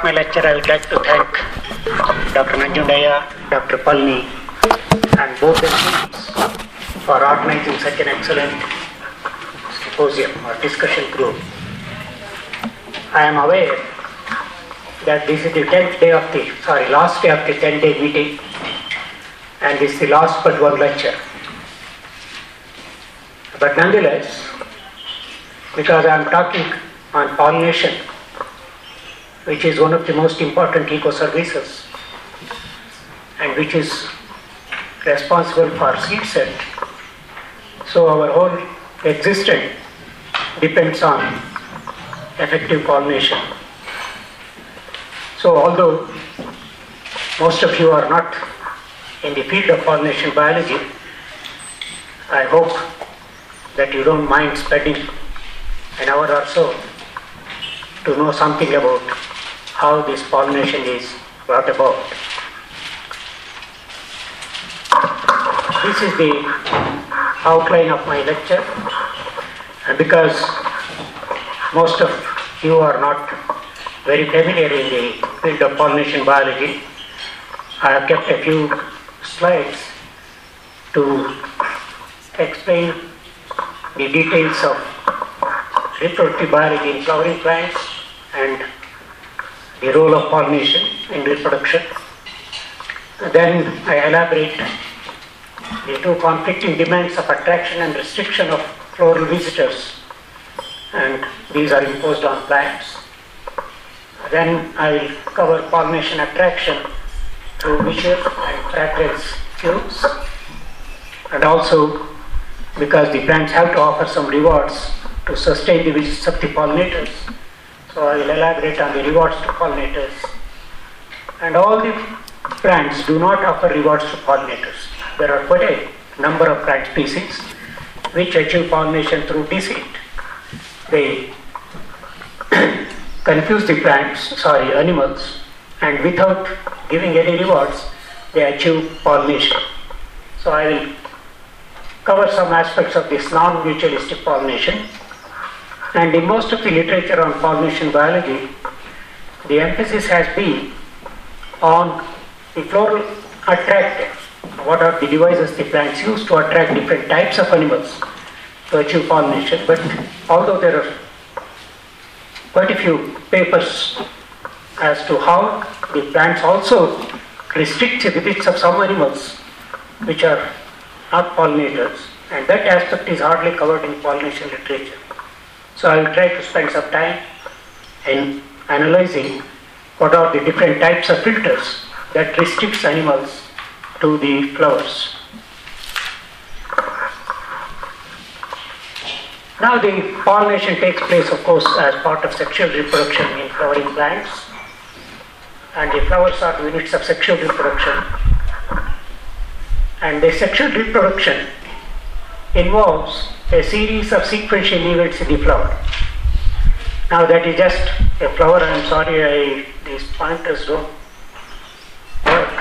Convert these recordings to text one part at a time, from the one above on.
my lecture, I would like to thank Dr. Nanjundaya, Dr. Palni, and both the teams for organizing such an excellent symposium or discussion group. I am aware that this is the 10th day of the, last day of the 10-day meeting, and this is the last but one lecture. But nonetheless, because I am talking on pollination, which is one of the most important eco-services and which is responsible for seed set, so our whole existence depends on effective pollination. So although most of you are not in the field of pollination biology, I hope that you don't mind spending an hour or so to know something about how this pollination is brought about. This is the outline of my lecture, and because most of you are not very familiar in the field of pollination biology, I have kept a few slides to explain the details of reproductive biology in flowering plants and the role of pollination in reproduction. Then I elaborate the two conflicting demands of attraction and restriction of floral visitors, and these are imposed on plants. Then I will cover pollination attraction through visual and fragrance cues, and also because the plants have to offer some rewards to sustain the visits of the pollinators. So I will elaborate on the rewards to pollinators. And all the plants do not offer rewards to pollinators. There are quite a number of plant species which achieve pollination through deceit. They confuse the animals, and without giving any rewards, they achieve pollination. So I will cover some aspects of this non-mutualistic pollination. And in most of the literature on pollination biology, the emphasis has been on the floral attractor. What are the devices the plants use to attract different types of animals to achieve pollination? But although there are quite a few papers as to how the plants also restrict the visits of some animals which are not pollinators, and that aspect is hardly covered in pollination literature. So I will try to spend some time in analyzing what are the different types of filters that restricts animals to the flowers. Now the pollination takes place, of course, as part of sexual reproduction in flowering plants, and the flowers are the units of sexual reproduction. And the sexual reproduction involves a series of sequential events in the flower. Now that is just a flower. I am sorry, these pointers don't work.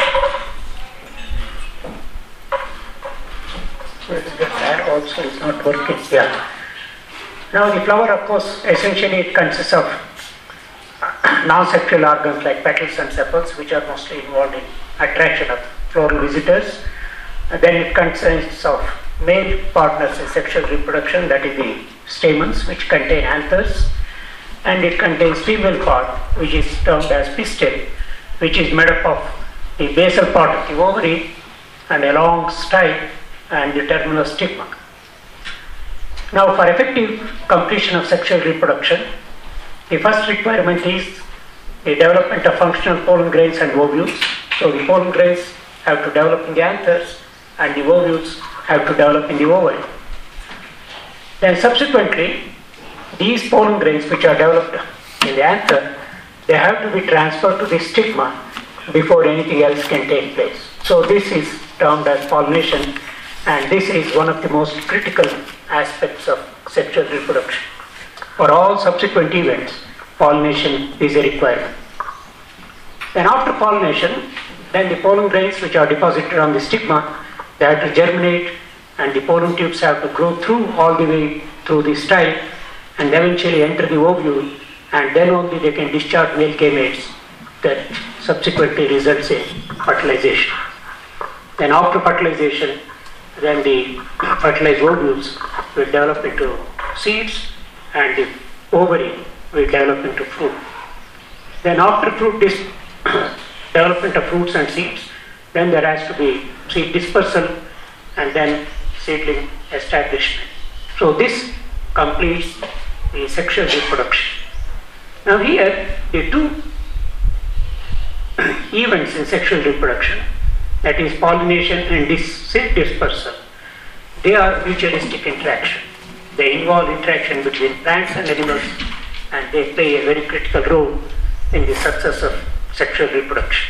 So that also is not working. Yeah. Now the flower, of course, essentially it consists of non-sexual organs like petals and sepals, which are mostly involved in attraction of floral visitors. And then it consists of male partners in sexual reproduction, that is the stamens, which contain anthers, and it contains female part, which is termed as pistil, which is made up of the basal part of the ovary and a long style and the terminal stigma. Now for effective completion of sexual reproduction, the first requirement is the development of functional pollen grains and ovules. So the pollen grains have to develop in the anthers and the ovules have to develop in the ovary. Then subsequently, these pollen grains which are developed in the anther, they have to be transferred to the stigma before anything else can take place. So this is termed as pollination, and this is one of the most critical aspects of sexual reproduction. For all subsequent events, pollination is a requirement. Then after pollination, then the pollen grains which are deposited on the stigma, they have to germinate, and the pollen tubes have to grow through all the way through the style and eventually enter the ovule and then only they can discharge male gametes that subsequently results in fertilization. Then after fertilization, then the fertilized ovules will develop into seeds and the ovary will develop into fruit. Then after development of fruits and seeds, then there has to be seed dispersal and then seedling establishment. So this completes the sexual reproduction. Now here, the two events in sexual reproduction, that is pollination and seed dispersal, they are mutualistic interaction. They involve interaction between plants and animals, and they play a very critical role in the success of sexual reproduction.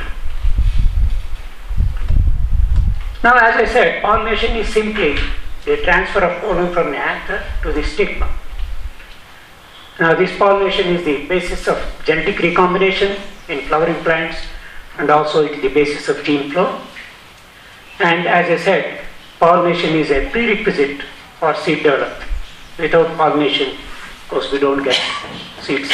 Now, as I said, pollination is simply the transfer of pollen from the anther to the stigma. Now, this pollination is the basis of genetic recombination in flowering plants, and also it is the basis of gene flow. And as I said, pollination is a prerequisite for seed development. Without pollination, of course, we don't get seeds.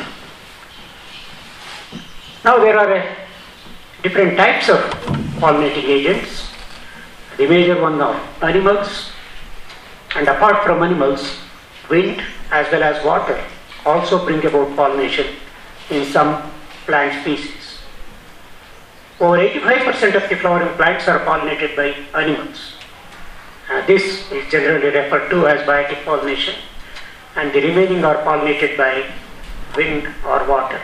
Now, there are different types of pollinating agents. The major one are animals, and apart from animals, wind as well as water also bring about pollination in some plant species. Over 85% of the flowering plants are pollinated by animals. This is generally referred to as biotic pollination, and the remaining are pollinated by wind or water.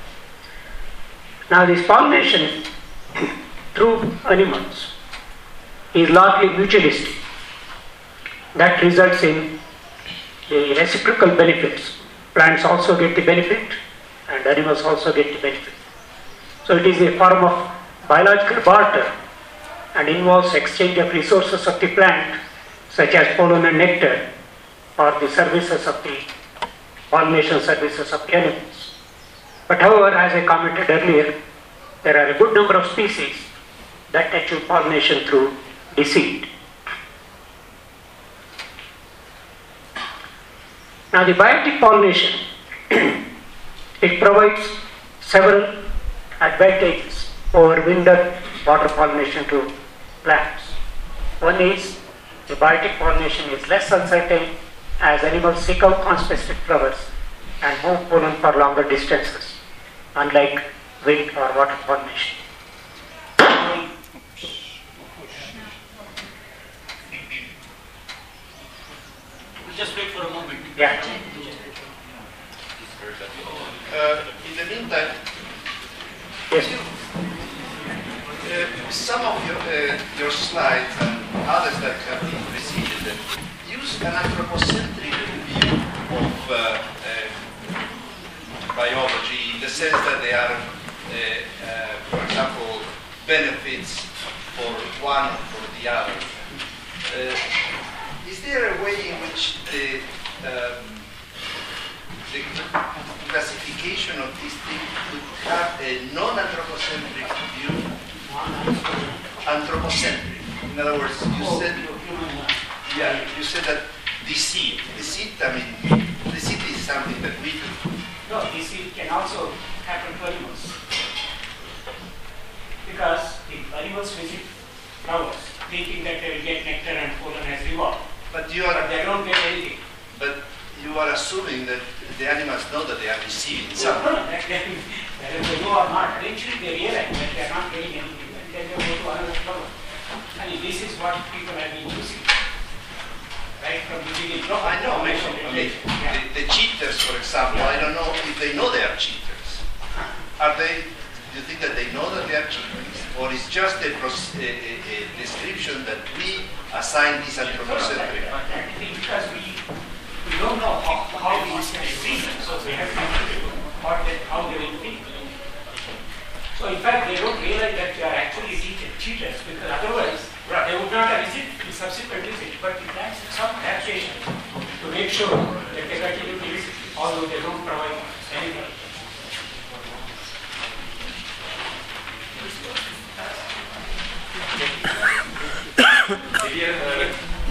Now, this pollination through animals is largely mutualistic. That results in the reciprocal benefits. Plants also get the benefit and animals also get the benefit. So it is a form of biological barter and involves exchange of resources of the plant, such as pollen and nectar, for the services of the pollination services of the animals. But however, as I commented earlier, there are a good number of species that achieve pollination through deceit. Now, the biotic pollination it provides several advantages over wind or water pollination to plants. One is the biotic pollination is less uncertain as animals seek out conspecific flowers and move pollen for longer distances, unlike wind or water pollination. Just wait for a moment. Yeah. In the meantime, Yes. some of your slides and others that have been preceded use an anthropocentric view of biology in the sense that they are, for example, benefits for one or for the other. Is there a way in which the classification of these things could have a non-anthropocentric view? Anthropocentric. In other words, you said that deceit. Deceit, I mean, deceit is something that we do. No, deceit can also happen to animals. Because the animals visit flowers thinking that they will get nectar and pollen as reward. But They don't get anything. But you are assuming that the animals know that they are receiving something. No, whether they know or not, eventually they realize that they are not getting anything. Then they go to another flower. I mean, this is what people have been using. Right from the beginning. No, I know. I mean, the cheaters, for example, I don't know if they know they are cheaters. Are they? Do you think that they know that they are cheaters? Or is just a description that we assign this anthropocentric? Because we don't know how these reason, so we have to how they will think. So in fact, they don't realize that they are actually cheaters, because otherwise they would not have received the subsequent visit. But it has some adaptation to make sure that they continue to visit, although they don't provide anything. Maybe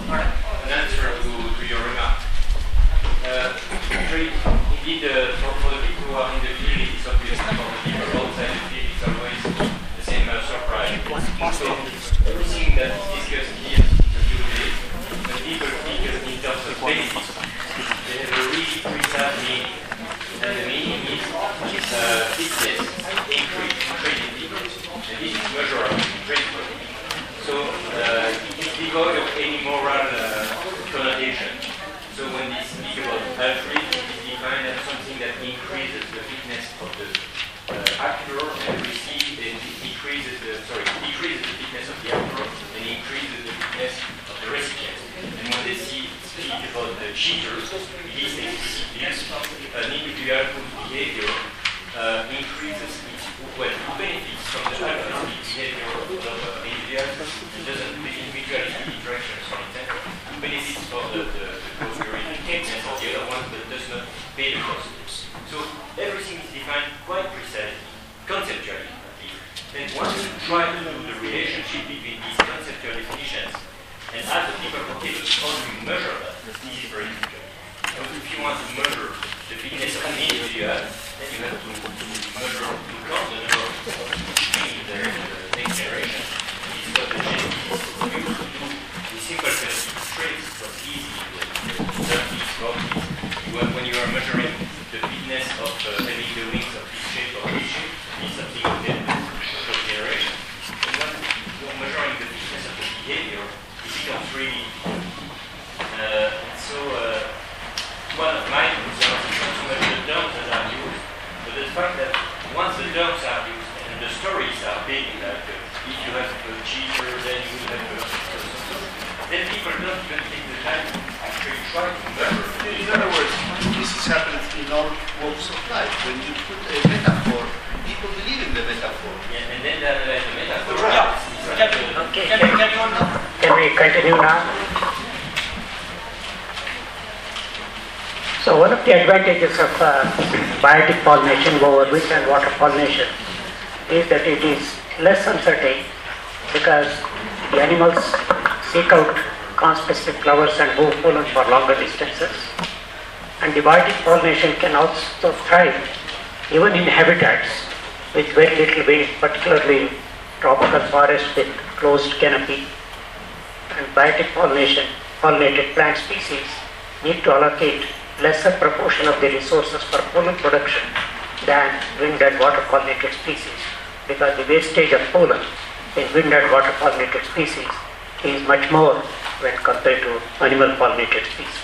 an answer to your remark. Indeed, for the are in the field, it's obvious for the people outside the field, it's always the same surprise. So everything that is discussed here today, when people think in terms of benefits, they have a really precise meaning. And the meaning is fitness, increase, training, and this is measurable, traceable. So it is devoid of any moral connotation. So when they speak about altruism, it is defined as something that increases the fitness of the actor and decreases the fitness of the actor and increases the fitness of the recipient. And when they speak about the cheaters, it is explicitly an individual whose behavior increases benefits from the altruistic behavior of individuals. It doesn't individualistic interactions, for example, benefits for the fitness of the other one, but does not pay the costs. So everything is defined quite precisely, conceptually at least. And once you try to do the relationship between these conceptual definitions and ask the people how do you measure that, this is very difficult. So if you want to measure the fitness of an individual, then you have to measure, to count the number of people in the next generation. This is what the genesis used to do with simple genetic traits. It was easy in the 30s, 40s. When you are measuring the fitness of having the wings of this shape or this shape, it's something you get for the generation. And when you're measuring the fitness of the behavior, it becomes really one of my concerns is not so much the terms that are used, but the fact that once the terms are used and the stories are big, like if you have a cheater, then you will have then people don't even take the time to actually try to remember. In other words, this is happening in all walks of life. When you put a metaphor, people believe in the metaphor. Yeah, and then they analyze the metaphor. Okay. Can we continue now? So one of the advantages of biotic pollination over wheat and water pollination is that it is less uncertain because the animals seek out conspecific flowers and move pollen for longer distances. And the biotic pollination can also thrive even in habitats with very little wind, particularly tropical forest with closed canopy. And biotic pollinated plant species need to allocate lesser proportion of the resources for pollen production than wind and water pollinated species, because the wastage of pollen in wind and water pollinated species is much more when compared to animal pollinated species.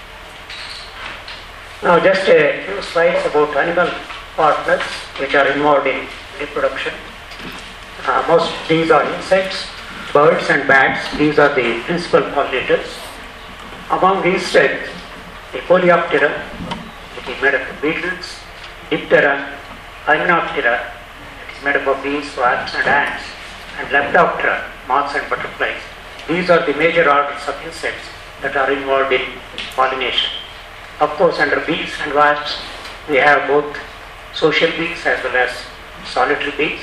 Now just a few slides about animal partners which are involved in reproduction. Most these are insects, birds and bats. These are the principal pollinators. Among insects, the Coleoptera, which is made up of beetles, Diptera, Hymenoptera, which is made up of bees, wasps and ants, and Lepidoptera, moths and butterflies. These are the major orders of insects that are involved in pollination. Of course, under bees and wasps, we have both social bees as well as solitary bees.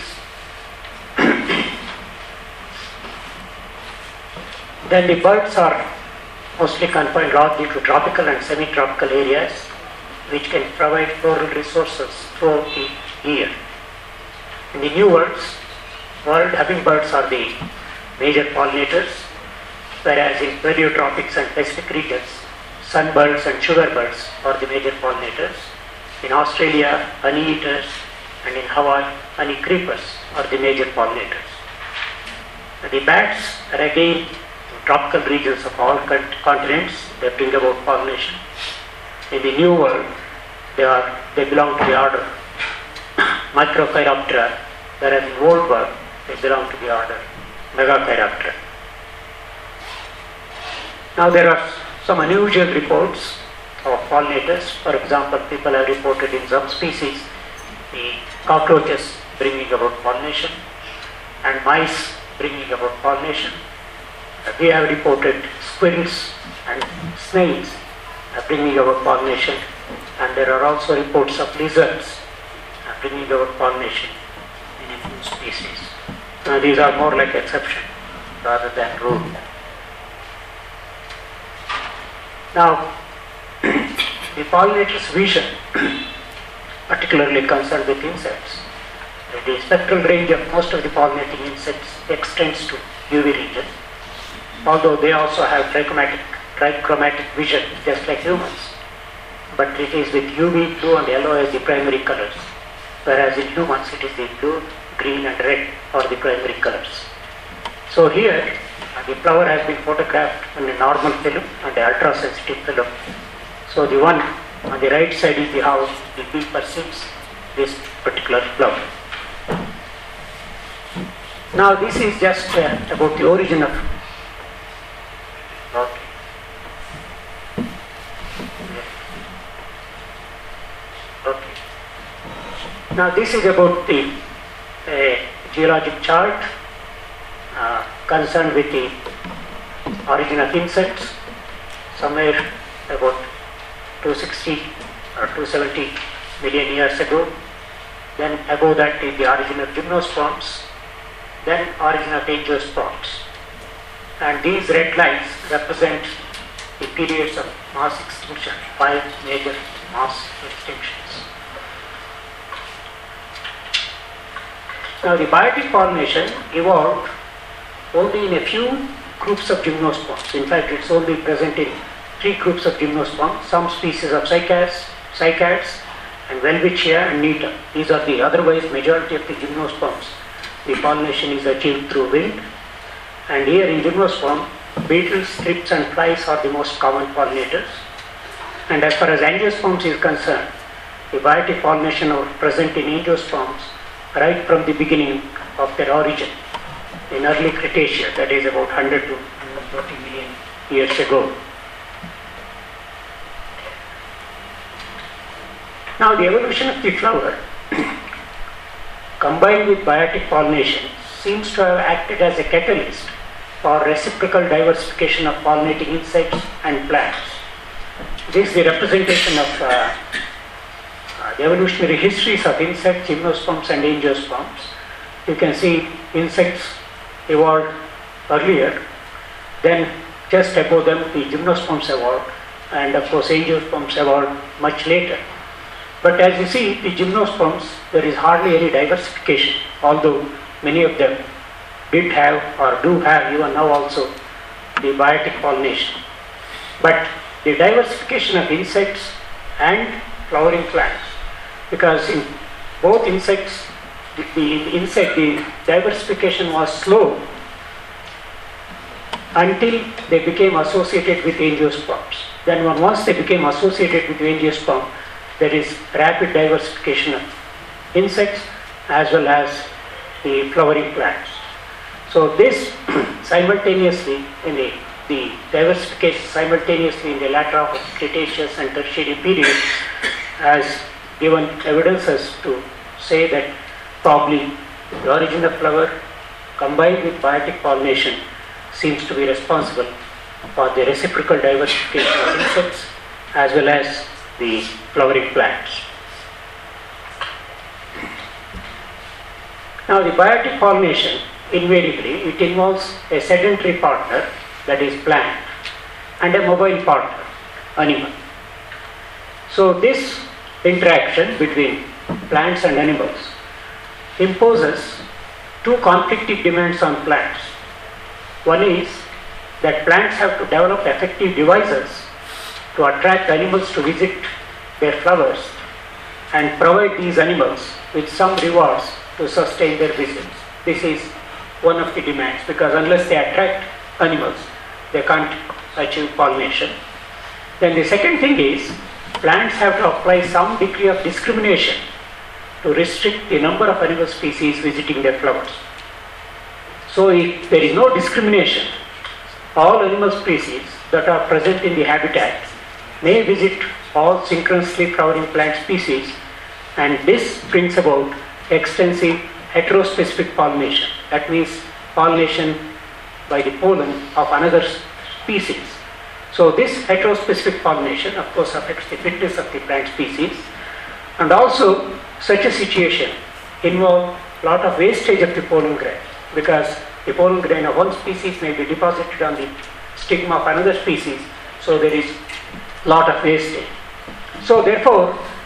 Then the birds are mostly confined largely to tropical and semi-tropical areas, which can provide floral resources throughout the year. In the New World, hummingbirds are the major pollinators, whereas in Paleotropics and Pacific regions, sunbirds and sugarbirds are the major pollinators. In Australia, honey eaters, and in Hawaii, honey creepers are the major pollinators. The bats are again in tropical regions of all continents. They bring about pollination. In the New World, they belong to the order Microchiroptera, whereas in Old World, they belong to the order Megachiroptera. Now there are some unusual reports of pollinators. For example, people have reported in some species the cockroaches bringing about pollination and mice bringing about pollination. We have reported squirrels and snails bringing about pollination, and there are also reports of lizards bringing about pollination in a few species. These are more like exception rather than rule. Now, the pollinator's vision particularly concerned with insects. The spectral range of most of the pollinating insects extends to UV region, although they also have trichromatic vision just like humans. But it is with UV, blue and yellow as the primary colors, whereas in humans it is the blue, green and red are the primary colors. So here the flower has been photographed on a normal film and an ultra-sensitive film. So the one on the right side is how the bee perceives this particular flower. Now this is just about the origin of Now this is about the geologic chart concerned with the origin of insects, somewhere about 260 or 270 million years ago. Then above that is the origin of gymnosperms, then origin of angiosperms. And these red lines represent the periods of mass extinction, 5 major mass extinctions. Now the biotic pollination evolved only in a few groups of gymnosperms. In fact, it's only present in 3 groups of gymnosperms, some species of cycads and Welwitschia and Nita. These are the otherwise majority of the gymnosperms. The pollination is achieved through wind. And here in gymnosperm, beetles, thrips and flies are the most common pollinators. And as far as angiosperms is concerned, the biotic pollination are present in angiosperms right from the beginning of their origin in early Cretaceous, that is about 100 to 140 million years ago. Now the evolution of the flower combined with biotic pollination seems to have acted as a catalyst for reciprocal diversification of pollinating insects and plants. This is the representation of the evolutionary histories of insects, gymnosperms and angiosperms. You can see insects evolved earlier, then just above them the gymnosperms evolved, and of course angiosperms evolved much later. But as you see, the gymnosperms, there is hardly any diversification, although many of them did have or do have even now also the biotic pollination. But the diversification of insects and flowering plants, because in both insects, the diversification was slow until they became associated with angiosperms. Then once they became associated with angiosperm, there is rapid diversification of insects as well as the flowering plants. So this simultaneously in the diversification simultaneously in the latter half of Cretaceous and Tertiary period has given evidences to say that probably the origin of flower combined with biotic pollination seems to be responsible for the reciprocal diversification of insects as well as the flowering plants. Now the biotic pollination, invariably it involves a sedentary partner, that is plant, and a mobile partner, animal. So this interaction between plants and animals imposes 2 conflicting demands on plants. One is that plants have to develop effective devices to attract animals to visit their flowers and provide these animals with some rewards to sustain their visits. This is one of the demands, because unless they attract animals, they can't achieve pollination. Then the second thing is, plants have to apply some degree of discrimination to restrict the number of animal species visiting their flowers. So if there is no discrimination, all animal species that are present in the habitat may visit all synchronously flowering plant species, and this brings about extensive heterospecific pollination. That means pollination by the pollen of another species. So this heterospecific pollination of course affects the fitness of the plant species, and also such a situation involves a lot of wastage of the pollen grain, because the pollen grain of one species may be deposited on the stigma of another species, so there is a lot of wastage. So therefore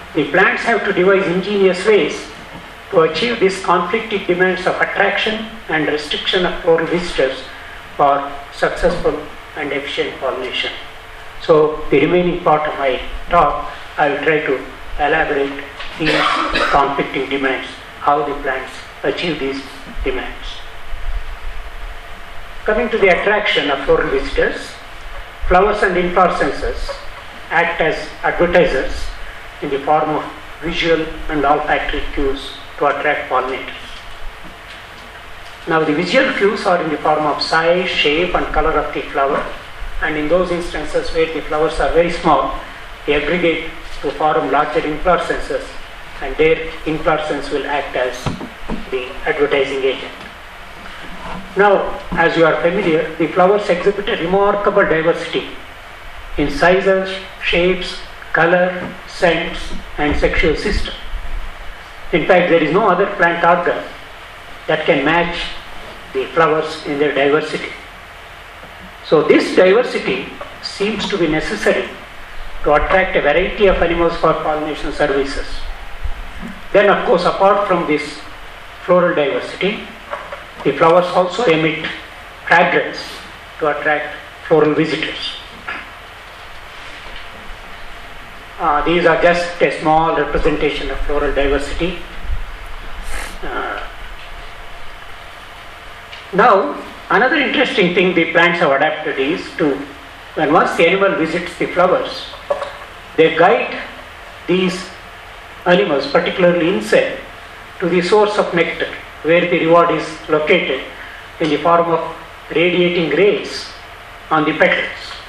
the plants have to devise ingenious ways to achieve these conflicting demands of attraction and restriction of floral visitors for successful and efficient pollination. So the remaining part of my talk, I will try to elaborate these conflicting demands, how the plants achieve these demands. Coming to the attraction of floral visitors, flowers and inflorescences act as advertisers in the form of visual and olfactory cues to attract pollinators. Now the visual cues are in the form of size, shape and color of the flower, and in those instances where the flowers are very small, they aggregate to form larger inflorescences, and their inflorescence will act as the advertising agent. Now, as you are familiar, the flowers exhibit a remarkable diversity in sizes, shapes, color, scents and sexual system. In fact, there is no other plant organ that can match the flowers in their diversity. So this diversity seems to be necessary to attract a variety of animals for pollination services. Then of course, apart from this floral diversity, the flowers also emit fragrance to attract floral visitors. These are just a small representation of floral diversity. Now, another interesting thing the plants have adapted is to, when once the animal visits the flowers, they guide these animals, particularly insect, to the source of nectar, where the reward is located in the form of radiating rays on the petals.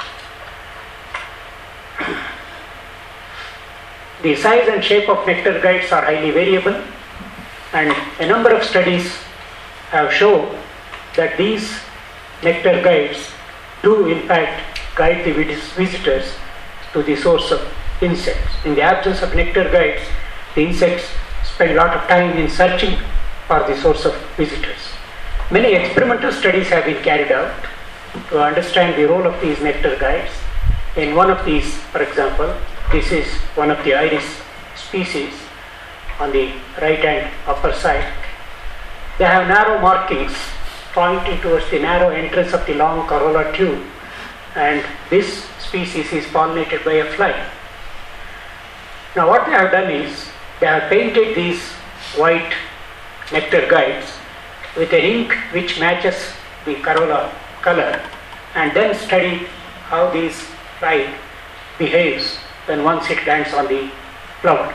The size and shape of nectar guides are highly variable, and a number of studies have shown that these nectar guides do in fact guide the visitors to the source of insects. In the absence of nectar guides, the insects spend a lot of time in searching for the source of visitors. Many experimental studies have been carried out to understand the role of these nectar guides. In one of these, for example, this is one of the iris species on the right hand upper side. They have narrow markings pointing towards the narrow entrance of the long corolla tube, and this species is pollinated by a fly. Now what they have done is, they have painted these white nectar guides with an ink which matches the corolla color, and then studied how this fly behaves when once it lands on the flower.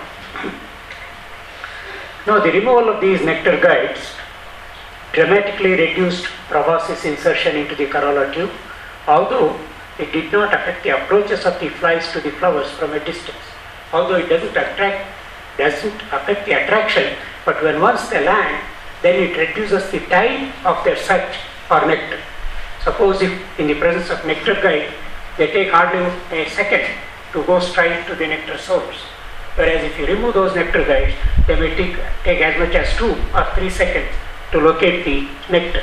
Now the removal of these nectar guides dramatically reduced proboscis insertion into the corolla tube, although it did not affect the approaches of the flies to the flowers from a distance. Although it doesn't affect the attraction, but when once they land, then it reduces the time of their search for nectar. Suppose if in the presence of nectar guide, they take hardly a second to go straight to the nectar source. Whereas if you remove those nectar guides, they may take as much as 2 or 3 seconds to locate the nectar.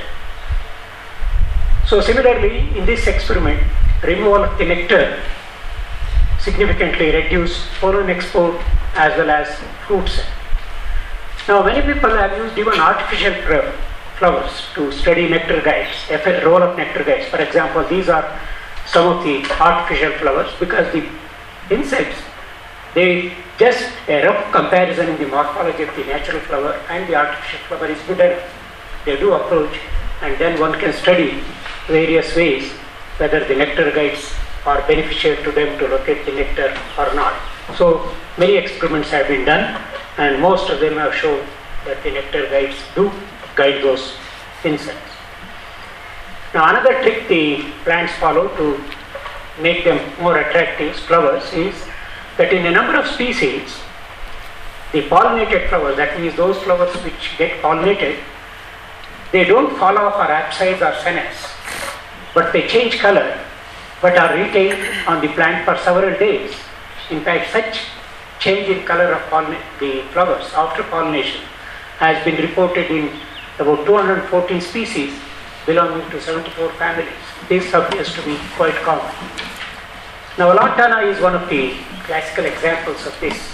So similarly, in this experiment, removal of the nectar significantly reduced pollen export as well as fruit set. Now many people have used even artificial flowers to study nectar guides, the role of nectar guides. For example, these are some of the artificial flowers, because the insects, they just a rough comparison in the morphology of the natural flower and the artificial flower is good enough. They do approach, and then one can study various ways whether the nectar guides are beneficial to them to locate the nectar or not. So many experiments have been done, and most of them have shown that the nectar guides do guide those insects. Now another trick the plants follow to make them more attractive, flowers, is that in a number of species, the pollinated flowers, that means those flowers which get pollinated, they don't fall off or abscise or senesce, but they change color, but are retained on the plant for several days. In fact, such change in color of the flowers after pollination has been reported in about 214 species belonging to 74 families. This appears to be quite common. Now, Lantana is one of the classical examples of this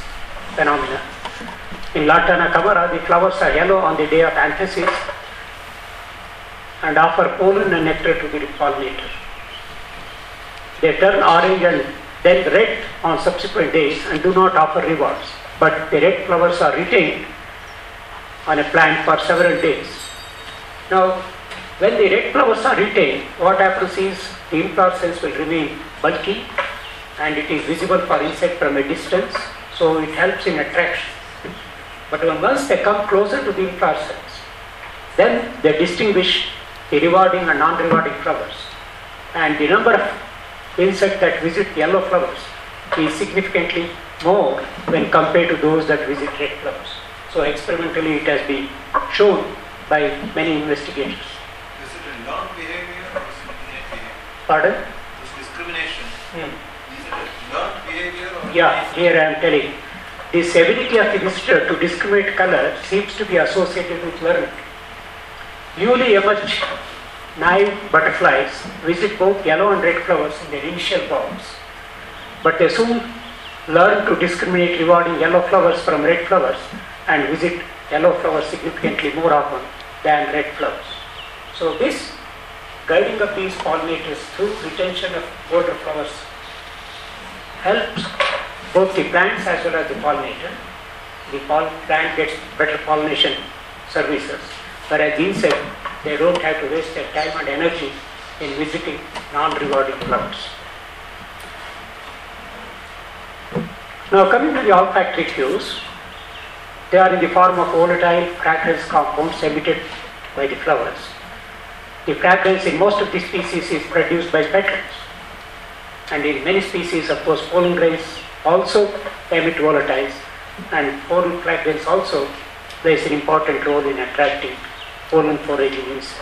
phenomena. In Lantana camara, the flowers are yellow on the day of anthesis and offer pollen and nectar to the pollinator. They turn orange and then red on subsequent days and do not offer rewards, but the red flowers are retained on a plant for several days. Now, when the red flowers are retained, what happens is the inflorescence will remain bulky and it is visible for insect from a distance, so it helps in attraction. But once they come closer to the inflorescence, then they distinguish the rewarding and non-rewarding flowers. And the number of insects that visit yellow flowers is significantly more when compared to those that visit red flowers. So experimentally it has been shown by many investigators. Is it a learned behavior or is it innate behavior? Pardon? This discrimination. Is it a learned behavior or Yeah, here I am telling. This ability of the visitor to discriminate color seems to be associated with learning. Newly emerged naive butterflies visit both yellow and red flowers in their initial forms, but they soon learn to discriminate rewarding yellow flowers from red flowers and visit yellow flowers significantly more often than red flowers. So this guiding of these pollinators through retention of older flowers helps both the plants as well as the pollinator. The plant gets better pollination services, whereas the insect, they don't have to waste their time and energy in visiting non-rewarding flowers. Now coming to the olfactory cues, they are in the form of volatile fragrance compounds emitted by the flowers. The fragrance in most of the species is produced by petals, and in many species, of course, pollen grains also emit volatiles, and pollen fragrance also plays an important role in attracting pollen foraging insects.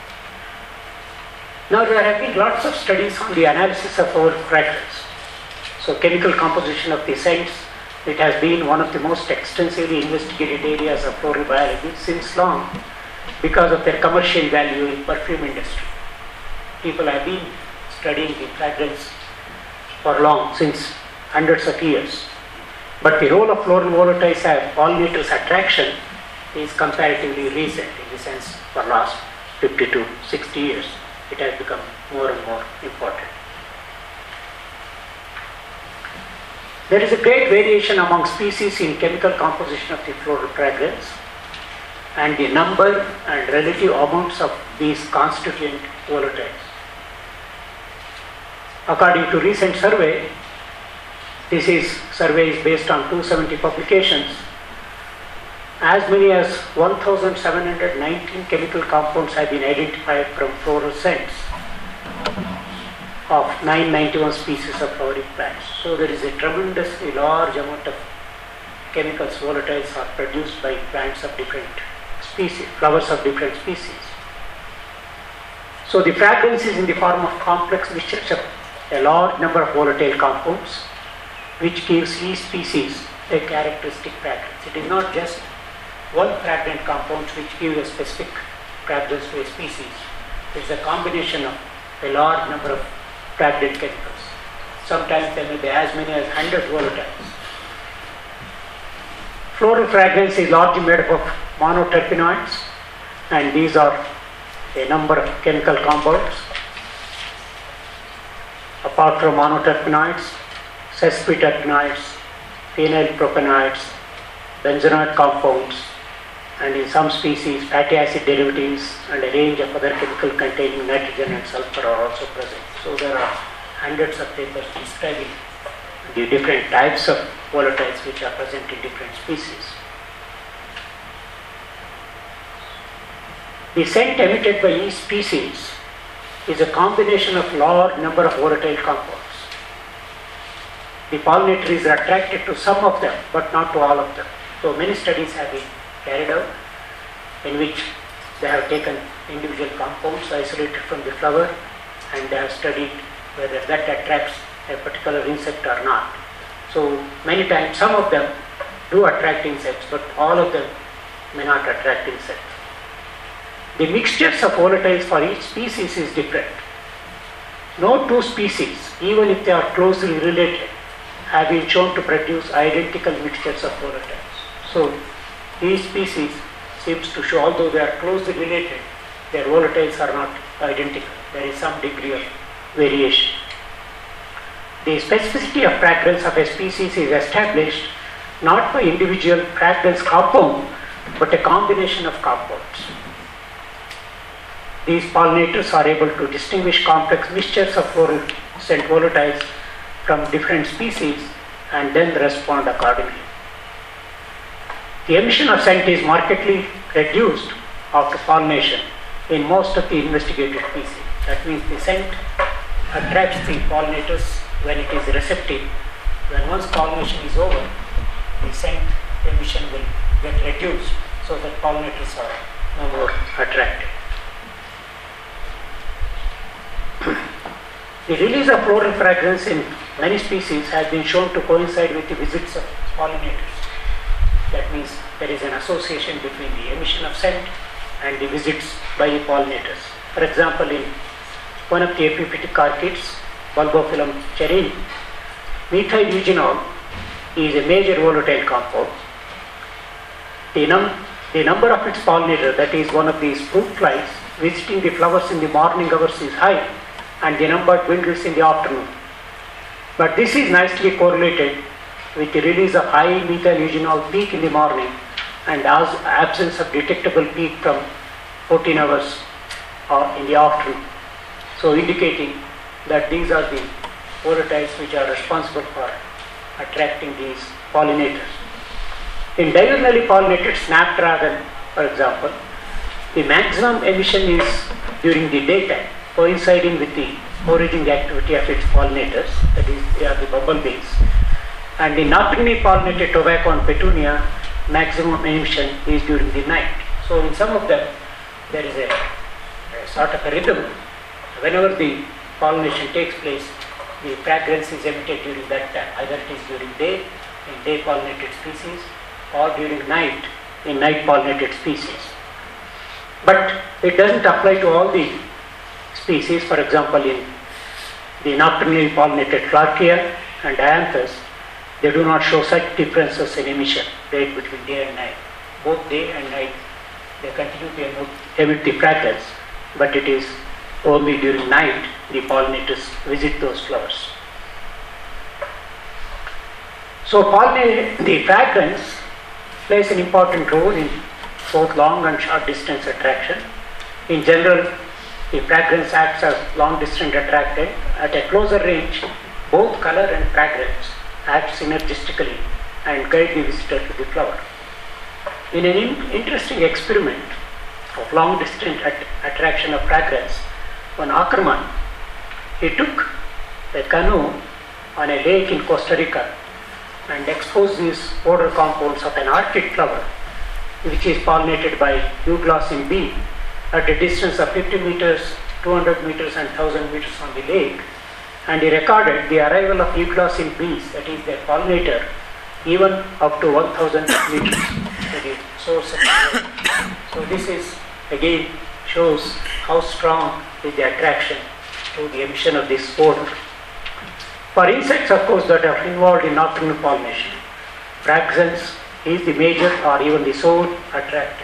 Now there have been lots of studies on the analysis of our fragrance. So chemical composition of the scents, it has been one of the most extensively investigated areas of floral biology since long because of their commercial value in perfume industry. People have been studying the fragrance for long, since hundreds of years. But the role of floral volatiles as pollinators attraction is comparatively recent, in the sense for last 50 to 60 years. It has become more and more important. There is a great variation among species in chemical composition of the floral fragrance, and the number and relative amounts of these constituent volatiles. According to recent survey, survey is based on 270 publications, as many as 1,719 chemical compounds have been identified from floral scents of 991 species of flowering plants. So there is a tremendously large amount of chemicals, volatiles are produced by plants of different species, flowers of different species. So the fragrance is in the form of complex mixtures of a large number of volatile compounds, which gives each species a characteristic fragrance. It is not just one fragrant compound which gives a specific fragrance to a species. It is a combination of a large number of fragrant chemicals. Sometimes there may be as many as 100 volatiles. Floral fragrance is largely made up of monoterpenoids, and these are a number of chemical compounds. Apart from monoterpenoids, sesquiterpenoids, phenylpropanoids, benzenoid compounds, and in some species fatty acid derivatives and a range of other chemicals containing nitrogen and sulfur are also present. So there are hundreds of papers describing the different types of volatiles which are present in different species. The scent emitted by each species is a combination of large number of volatile compounds. The pollinator is attracted to some of them, but not to all of them. So many studies have been carried out in which they have taken individual compounds isolated from the flower, and they have studied whether that attracts a particular insect or not. So many times some of them do attract insects, but all of them may not attract insects. The mixtures of volatiles for each species is different. No two species, even if they are closely related, have been shown to produce identical mixtures of volatiles. So these species seems to show, although they are closely related, their volatiles are not identical. There is some degree of variation. The specificity of fragrance of a species is established not by individual fragrance compound, but a combination of compounds. These pollinators are able to distinguish complex mixtures of floral scent volatiles from different species and then respond accordingly. The emission of scent is markedly reduced after pollination in most of the investigated species. That means the scent attracts the pollinators when it is receptive. When once pollination is over, the scent emission will get reduced so that pollinators are no more attracted. The release of floral fragrance in many species has been shown to coincide with the visits of pollinators. That means there is an association between the emission of scent and the visits by the pollinators. For example, in one of the epiphytic orchids, Bulbophyllum cherryi, methyl eugenol is a major volatile compound. The number of its pollinators, that is one of these fruit flies, visiting the flowers in the morning hours is high, and the number dwindles in the afternoon. But this is nicely correlated with the release of high methyl eugenol peak in the morning and absence of detectable peak from 14 hours in the afternoon. So indicating that these are the volatiles which are responsible for attracting these pollinators. In diurnally pollinated snapdragon, for example, the maximum emission is during the daytime, coinciding with the foraging activity of its pollinators, that is, they are the bumblebees. And in nocturnally pollinated tobacco and petunia, maximum emission is during the night. So in some of them, there is a sort of a rhythm. Whenever the pollination takes place, the fragrance is emitted during that time. Either it is during day, in day pollinated species, or during night, in night pollinated species. But it doesn't apply to all the species. For example, in the nocturnally pollinated Clarkia and Dianthus, they do not show such differences in emission rate between day and night. Both day and night, they continue to emit the fragrance, but it is only during night the pollinators visit those flowers. So the fragrance plays an important role in both long and short distance attraction. In general, the fragrance acts as long distance attractant. At a closer range, both color and fragrance act synergistically and guide the visitor to the flower. In an interesting experiment of long distance attraction of fragrance, one Ackerman, he took a canoe on a lake in Costa Rica and exposed these odor compounds of an orchid flower, which is pollinated by euglossine bee, at a distance of 50 meters, 200 meters and 1000 meters from the lake, and he recorded the arrival of euglossine bees, that is their pollinator, even up to 1000 meters to the source of the lake. So this is again shows how strong is the attraction to the emission of this odor. For insects, of course, that are involved in nocturnal pollination, fragrance is the major or even the sole attractant.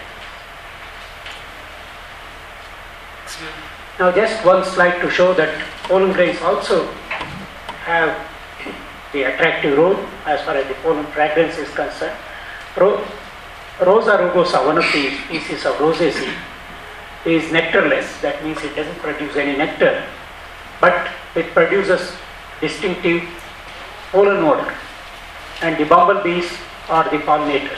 Now just one slide to show that pollen grains also have the attractive role as far as the pollen fragrance is concerned. Rosa rugosa, one of the species of rosaceae, is nectarless. That means it doesn't produce any nectar, but it produces distinctive pollen odor, and the bumblebees are the pollinators.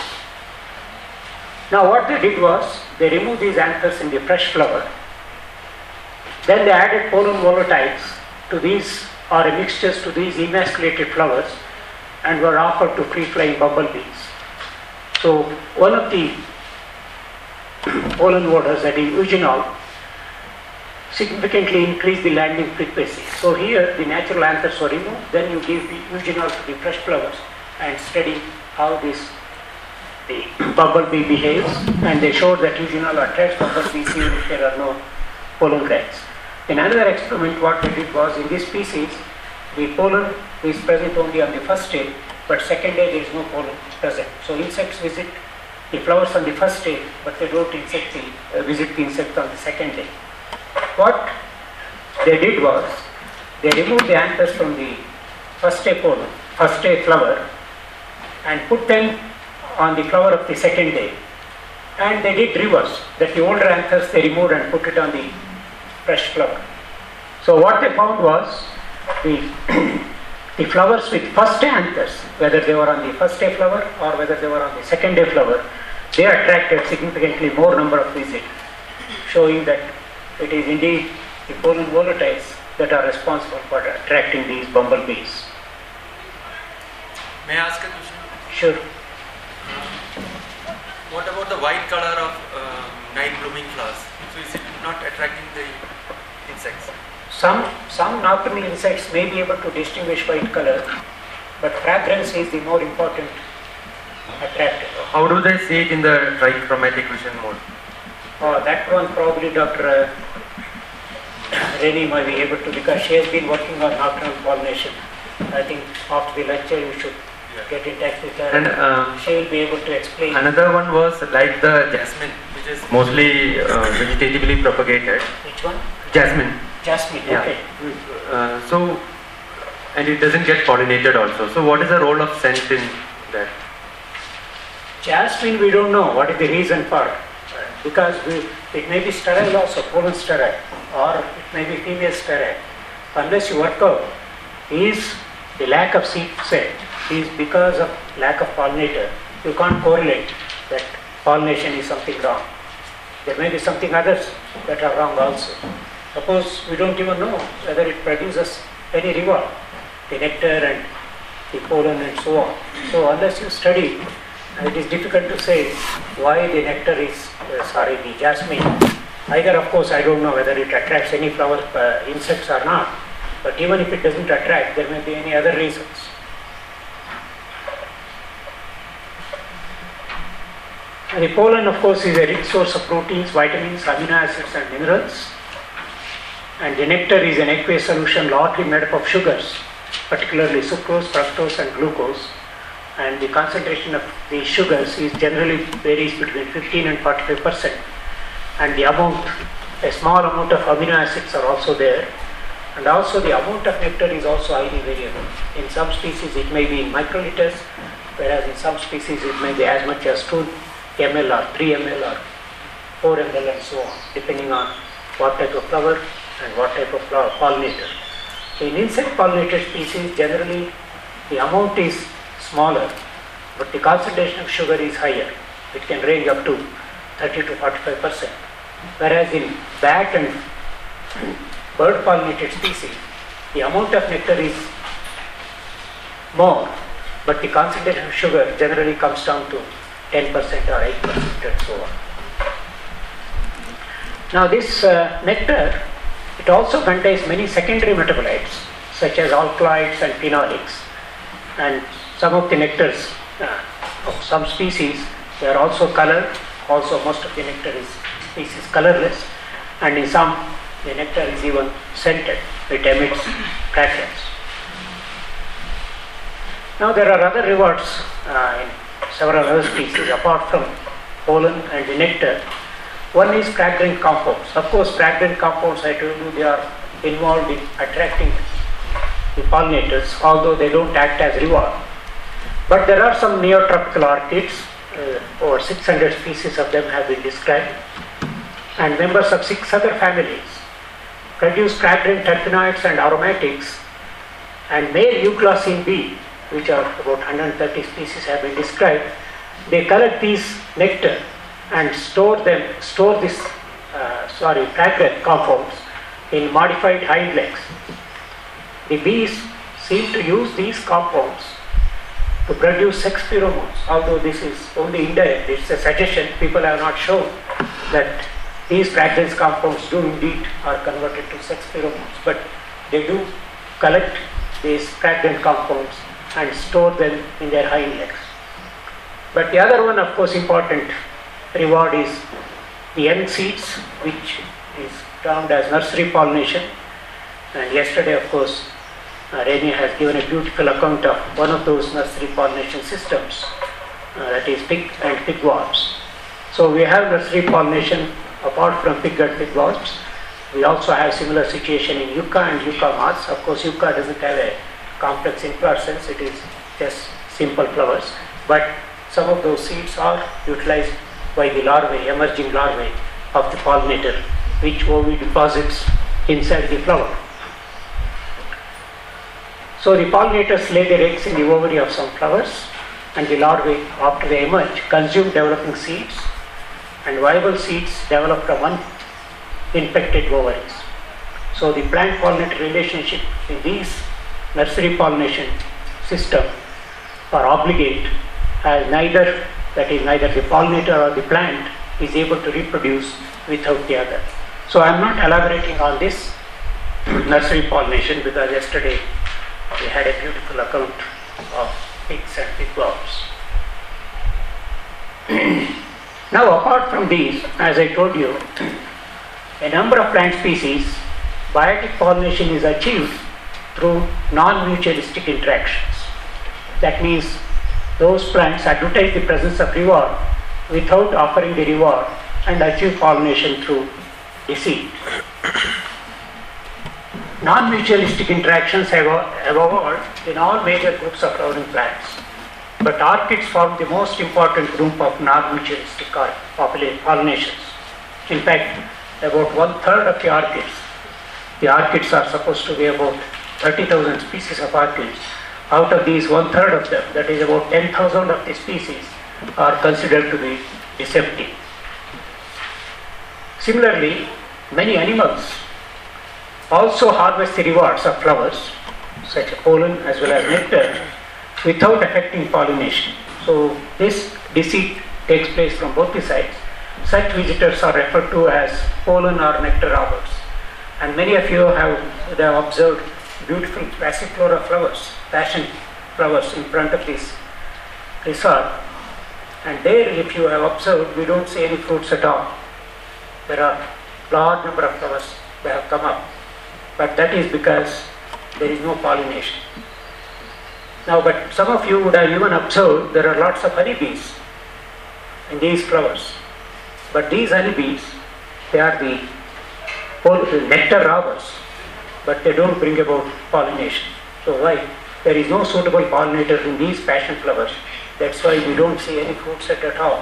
Now what they did was, they removed these anthers in the fresh flower, then they added pollen volatiles to these, or mixtures to these emasculated flowers, and were offered to free-flying bumblebees. So one of the pollen odors, that is eugenol, significantly increased the landing frequency. So here the natural anthers were removed, then you give the eugenol to the fresh flowers and study how the bumblebee behaves, and they showed that eugenol attracts bumblebees even if there are no pollen grains. In another experiment, what they did was, in this species, the pollen is present only on the first day, but second day there is no pollen present. So insects visit the flowers on the first day, but they don't visit the insect on the second day. What they did was, they removed the anthers from the first day pollen, first day flower, and put them on the flower of the second day. And they did reverse, that the older anthers they removed and put it on the fresh flower. So what they found was, the flowers with first day anthers, whether they were on the first day flower or whether they were on the second day flower, they attracted significantly more number of visits, showing that it is indeed the pollen volatiles that are responsible for attracting these bumblebees. May I ask a question? Sure. What about the white color of night blooming flowers? So is it not attracting the insects? Some nocturnal insects may be able to distinguish white color, but fragrance is the more important attractor. How do they see it in the trichromatic vision mode? That one probably Dr. Reni might be able to, because she has been working on nocturnal pollination. I think after the lecture you should get in touch with her, and she will be able to explain. Another one was like the jasmine, which is mostly vegetatively propagated. Which one? Jasmine. Jasmine, Yeah. okay. And it doesn't get pollinated also. So what is the role of scent in that? Jasmine, we don't know what is the reason for, because it may be sterile also, pollen sterile, or it may be female sterile. Unless you work out, is the lack of seed set is because of lack of pollinator. You can't correlate that pollination is something wrong. There may be something others that are wrong also. Suppose we don't even know whether it produces any reward, the nectar and the pollen and so on. So unless you study, it is difficult to say why the nectar is, the jasmine. Either, of course, I don't know whether it attracts any flower insects or not, but even if it doesn't attract, there may be any other reasons. And the pollen, of course, is a rich source of proteins, vitamins, amino acids and minerals. And the nectar is an aqueous solution largely made up of sugars, particularly sucrose, fructose and glucose. And the concentration of the sugars is generally varies between 15 and 45%. And the amount, a small amount of amino acids are also there. And also the amount of nectar is also highly variable. In some species it may be in microliters, whereas in some species it may be as much as 2 ml or 3 ml or 4 ml and so on, depending on what type of flower and what type of flower pollinator. So in insect pollinated species, generally the amount is smaller, but the concentration of sugar is higher. It can range up to 30 to 45%. Whereas in bat and bird pollinated species, the amount of nectar is more, but the concentration of sugar generally comes down to 10% or 8% and so on. Now this nectar, it also contains many secondary metabolites such as alkaloids and phenolics, and some of the nectars of some species, they are also colored. Also most of the nectar is species colorless, and in some the nectar is even scented. It emits fragrance. Now there are other rewards in several other species apart from pollen and the nectar. One is fragrant compounds. Of course, fragrant compounds, I told you, they are involved in attracting the pollinators, although they don't act as reward. But there are some neotropical orchids, over 600 species of them have been described, and members of 6 other families produce fragrant terpenoids and aromatics, and male Euglosine bee, which are about 130 species have been described, they collect these nectar and store this fragrant compounds in modified hind legs. The bees seem to use these compounds to produce sex pheromones, although this is only indirect. It's a suggestion. People have not shown that these fragrance compounds do indeed are converted to sex pheromones, but they do collect these fragrant compounds and store them in their hind legs. But the other one, of course, important reward is the young seeds, which is termed as nursery pollination. And yesterday, of course, Rene has given a beautiful account of one of those nursery pollination systems, that is pig and pigworms. So we have nursery pollination apart from pig and pigworms. We also have similar situation in yucca and yucca moths. Of course, yucca doesn't have a complex inflorescence, it is just simple flowers. But some of those seeds are utilized by the larvae, emerging larvae of the pollinator, which ovary deposits inside the flower. So the pollinators lay their eggs in the ovary of some flowers, and the larvae, after they emerge, consume developing seeds, and viable seeds develop from uninfected ovaries. So the plant-pollinator relationship in these nursery pollination system are obligate, as neither the pollinator or the plant is able to reproduce without the other. So I am not elaborating on this nursery pollination because yesterday we had a beautiful account of pigs and pigworms. Now, apart from these, as I told you, a number of plant species, biotic pollination is achieved through non-mutualistic interactions. That means those plants advertise the presence of reward without offering the reward and achieve pollination through deceit. Non-mutualistic interactions have evolved in all major groups of flowering plants, but orchids form the most important group of non-mutualistic pollinations. In fact, about 1/3 of the orchids are supposed to be about 30,000 species of orchids. Out of these, 1/3 of them, that is about 10,000 of the species, are considered to be deceptive. Similarly, many animals also harvest the rewards of flowers, such as pollen as well as nectar, without affecting pollination. So this deceit takes place from both the sides. Such visitors are referred to as pollen or nectar robbers. And many of you have observed beautiful passiflora flowers, passion flowers in front of this resort. And there, if you have observed, we don't see any fruits at all. There are large number of flowers that have come up. But that is because there is no pollination. Now, but some of you would have even observed there are lots of honeybees in these flowers. But these honeybees, they are the nectar robbers, but they don't bring about pollination. So why? There is no suitable pollinator in these passion flowers. That's why we don't see any fruit set at all.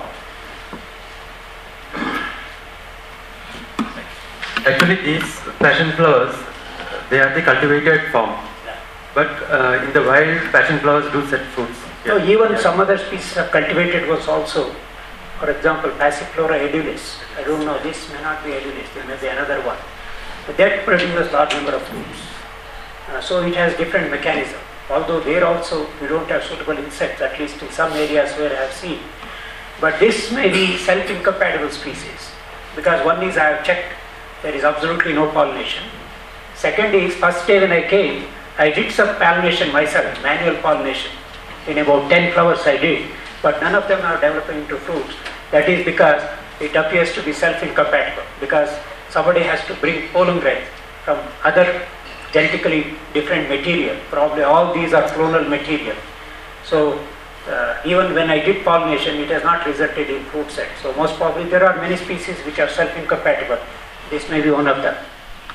Actually, these passion flowers, they are the cultivated form. But in the wild, passion flowers do set fruits. No, even some other species of cultivated ones also. For example, Passiflora edulis. I don't know, this may not be edulis, there may be another one. But that produces large number of fruits. So it has different mechanism. Although there also we don't have suitable insects, at least in some areas where I have seen. But this may be self-incompatible species. Because one is, I have checked, there is absolutely no pollination. Second is, first day when I came, I did some pollination myself, manual pollination. In about 10 flowers I did, but none of them are developing into fruits. That is because it appears to be self-incompatible, because somebody has to bring pollen grain from other genetically different material. Probably all these are clonal material. So even when I did pollination, it has not resulted in fruit set. So most probably there are many species which are self-incompatible. This may be one of them.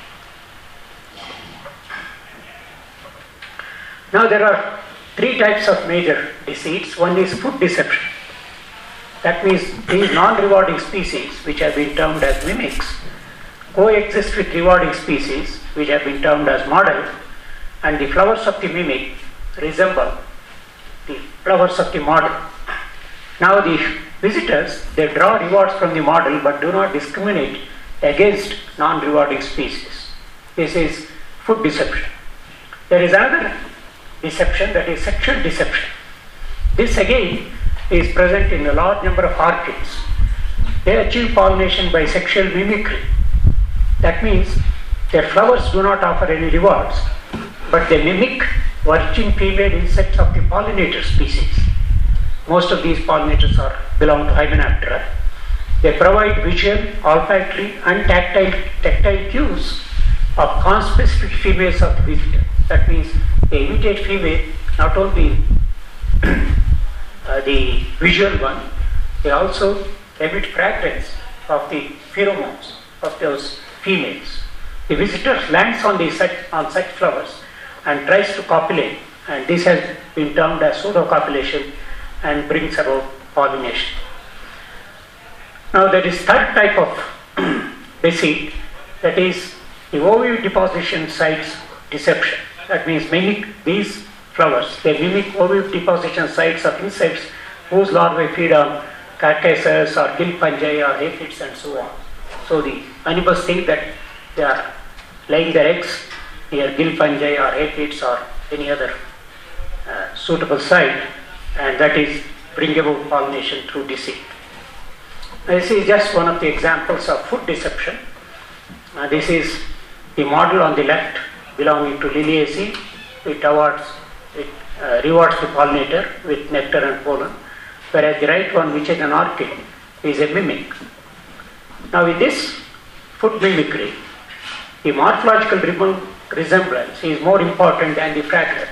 Now there are three types of major deceits. One is food deception. That means these non-rewarding species, which have been termed as mimics, coexist with rewarding species, which have been termed as model, and the flowers of the mimic resemble the flowers of the model. Now the visitors, they draw rewards from the model but do not discriminate against non-rewarding species. This is food deception. There is another deception, that is sexual deception. This again is present in a large number of orchids. They achieve pollination by sexual mimicry. That means their flowers do not offer any rewards, but they mimic virgin female insects of the pollinator species. Most of these pollinators belong to Hymenoptera. They provide visual, olfactory and tactile cues of conspecific females of the visitor. That means they imitate female, not only the visual one, they also emit fragrance of the pheromones of those females. The visitor lands on such flowers and tries to copulate, and this has been termed as pseudocopulation and brings about pollination. Now there is third type of deceit, that is the ovary deposition sites deception. That means mimic these flowers, they mimic ovary deposition sites of insects whose larvae feed on carcasses or gill fungi or aphids and so on. So the animals think that they are laying their eggs near gill fungi or aphids or any other suitable site, and that is bring about pollination through deceit. This is just one of the examples of food deception. This is the model on the left belonging to Liliaceae. It rewards the pollinator with nectar and pollen, whereas the right one, which is an orchid, is a mimic. Now in this food mimicry, the morphological resemblance is more important than the fragrance.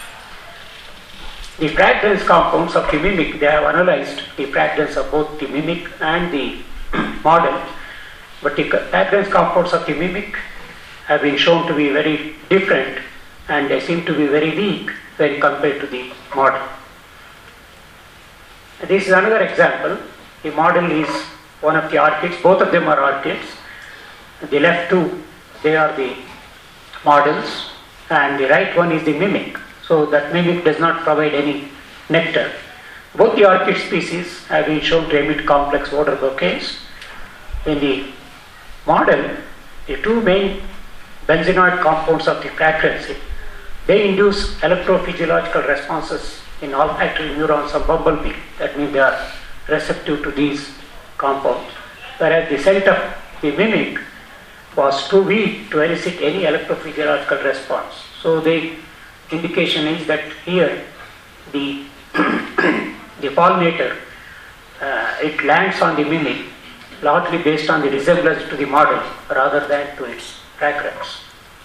The fragrance compounds of the mimic, they have analyzed the fragrance of both the mimic and the model, but the fragrance compounds of the mimic have been shown to be very different, and they seem to be very weak when compared to the model. This is another example. The model is one of the orchids, both of them are orchids. The left two, they are the models, and the right one is the mimic. So that mimic does not provide any nectar. Both the orchid species have been shown to emit complex odor bouquets. In the model, the two main benzenoid compounds of the fragrance, they induce electrophysiological responses in olfactory neurons of bumblebee. That means they are receptive to these compounds. Whereas the scent of the mimic was too weak to elicit any electrophysiological response. So the indication is that here the pollinator, it lands on the mimic largely based on the resemblance to the model rather than to its fragrance.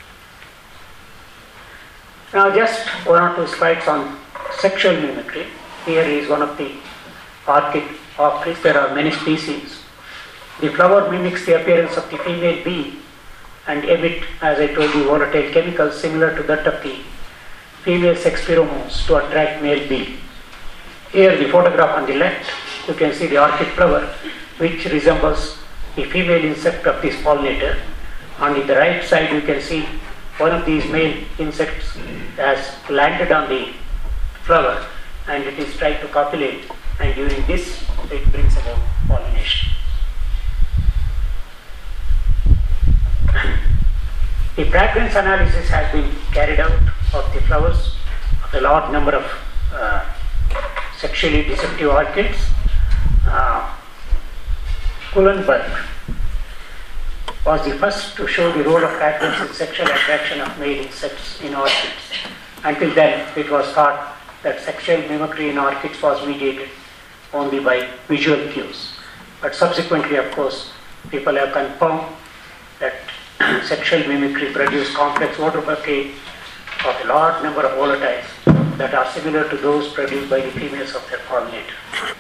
Now just one or two slides on sexual mimicry. Here is one of the orchids. There are many species. The flower mimics the appearance of the female bee and emit, as I told you, volatile chemicals similar to that of the female sex pheromones to attract male bee. Here the photograph on the left, you can see the orchid flower which resembles the female insect of this pollinator. On the right side you can see one of these male insects has landed on the flower and it is trying to copulate, and during this it brings about pollination. The fragrance analysis has been carried out of the flowers of a large number of sexually deceptive orchids. Kulenberg was the first to show the role of fragrance in sexual attraction of male insects in orchids. Until then, it was thought that sexual mimicry in orchids was mediated only by visual cues. But subsequently, of course, people have confirmed that sexual mimicry produces complex odor bouquet of a large number of volatiles that are similar to those produced by the females of their pollinator.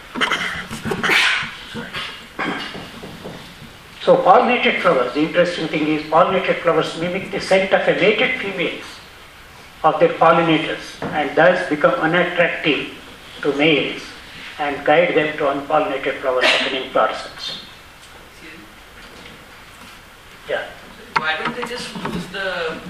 So pollinated flowers, the interesting thing is pollinated flowers mimic the scent of a mated females of their pollinators and thus become unattractive to males and guide them to unpollinated flowers of an inflorescence. Yeah. Why don't they just use the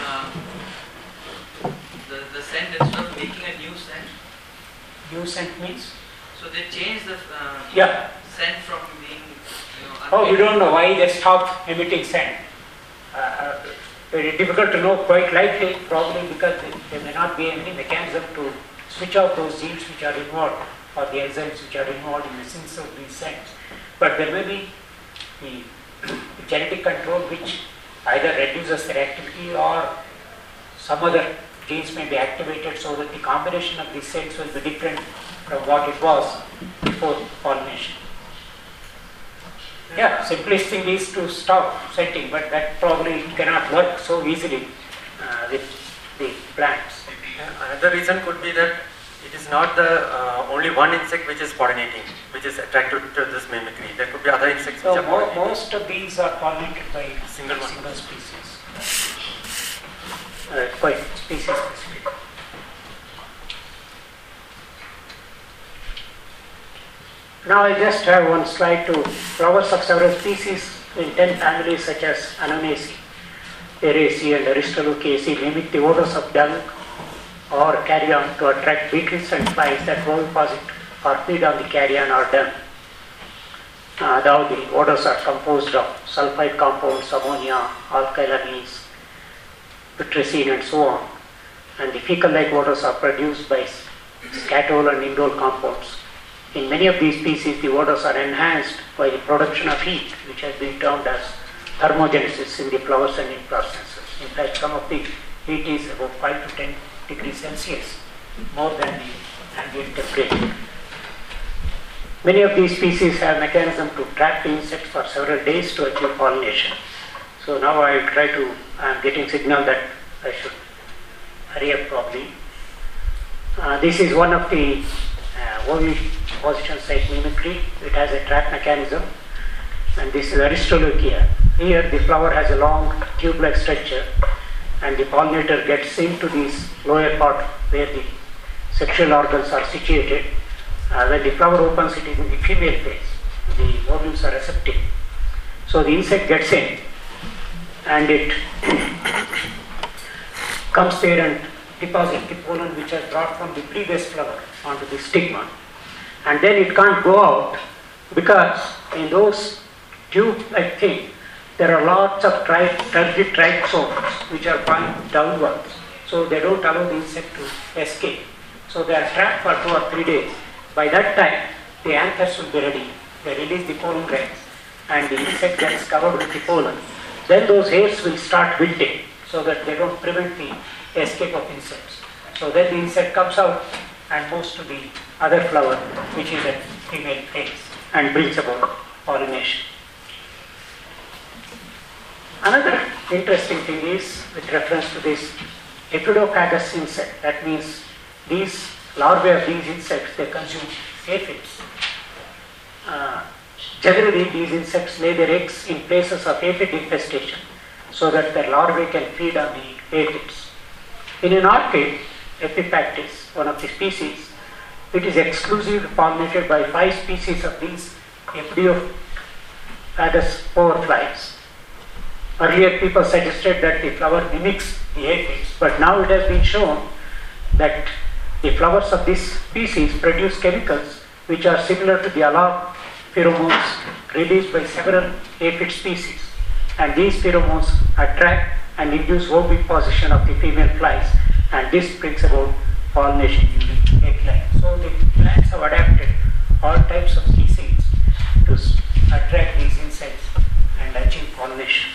scent instead of making a new scent? New scent means? So they change the scent from being, Oh, we don't know why they stopped emitting scent. Very difficult to know, quite likely, probably because there may not be any mechanism to switch off those genes which are involved or the enzymes which are involved in the synthesis of these scents. But there may be the genetic control which either reduces their activity or some other genes may be activated so that the combination of these scents will be different from what it was before pollination. Yeah, simplest thing is to stop scenting, but that probably cannot work so easily with the plants. Another reason could be that it is not the only one insect which is pollinating, which is attracted to this mimicry. There could be other insects So which are pollinating. most of these are pollinated by Single species. Quite species specific. Now I just have one slide to flowers of several species in 10 families such as Anonaceae, Eraceae and Aristolochiaceae mimic the odors of dung or carrion to attract beetles and flies that oviposit or feed on the carrion or dung. Now the odors are composed of sulfide compounds, ammonia, alkyl amines, putrescine and so on. And the fecal-like odors are produced by scatole and indole compounds. In many of these species, the odors are enhanced by the production of heat, which has been termed as thermogenesis in the flowers and inflorescences. In fact, some of the heat is about 5 to 10 degrees Celsius, more than the ambient temperature. Many of these species have mechanism to trap the insects for several days to achieve pollination. So now I am getting signal that I should hurry up probably. This is one of the oviposition site mimicry. It has a trap mechanism, and this is Aristolochia. Here the flower has a long tube-like structure, and the pollinator gets into this lower part where the sexual organs are situated. When the flower opens, it is in the female phase. The ovules are receptive. So the insect gets in, and it comes there and deposits the pollen which has brought from the previous flower onto the stigma. And then it can't go out because in those tube-like thing, there are lots of turgid trichomes which are pointing downwards. So they don't allow the insect to escape. So they are trapped for 2 or 3 days. By that time, the anthers will be ready. They release the pollen grains and the insect gets covered with the pollen. Then those hairs will start wilting so that they don't prevent the escape of insects. So then the insect comes out and moves to the other flower, which is a female phase, and brings about pollination. Another interesting thing is with reference to this Epidophagus insect. That means these larvae of these insects, they consume aphids. Generally, these insects lay their eggs in places of aphid infestation so that their larvae can feed on the aphids. In an orchid, Epipactis, one of the species, it is exclusively pollinated by 5 species of these Epidophagus flies. Earlier, people suggested that the flower mimics the aphids, but now it has been shown that the flowers of this species produce chemicals which are similar to the alarm pheromones released by several aphid species, and these pheromones attract and induce oviposition of the female flies, and this brings about pollination during egg laying. So the plants have adapted all types of species to attract these insects and achieve pollination.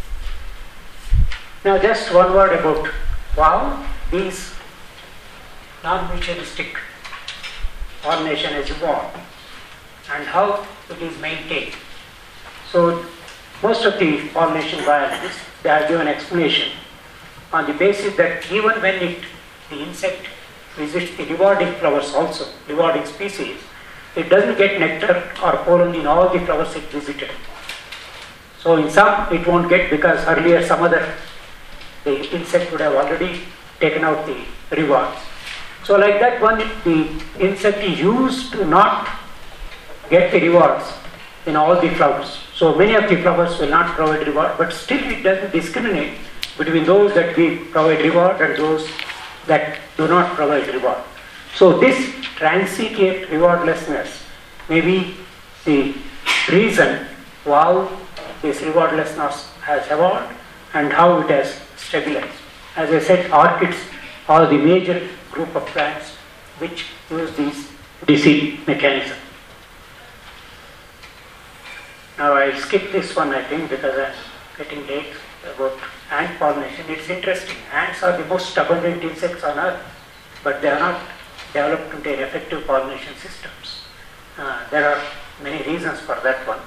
Now just one word about how these non-mutualistic pollination has evolved and how it is maintained. So most of the pollination biologists, they have given explanation on the basis that even when the insect visits the rewarding flowers also, rewarding species, it doesn't get nectar or pollen in all the flowers it visited. So in some it won't get because earlier the insect would have already taken out the rewards. So like that one, the insect is used to not get the rewards in all the flowers. So many of the flowers will not provide reward, but still it doesn't discriminate between those that provide reward and those that do not provide reward. So this transient rewardlessness may be the reason why this rewardlessness has evolved and how it has stabilized. As I said, orchids are the major group of plants which use this deceit mechanism. Now I'll skip this one, I think, because I'm getting late, about ant pollination. It's interesting. Ants are the most abundant insects on earth, but they are not developed into effective pollination systems. There are many reasons for that one.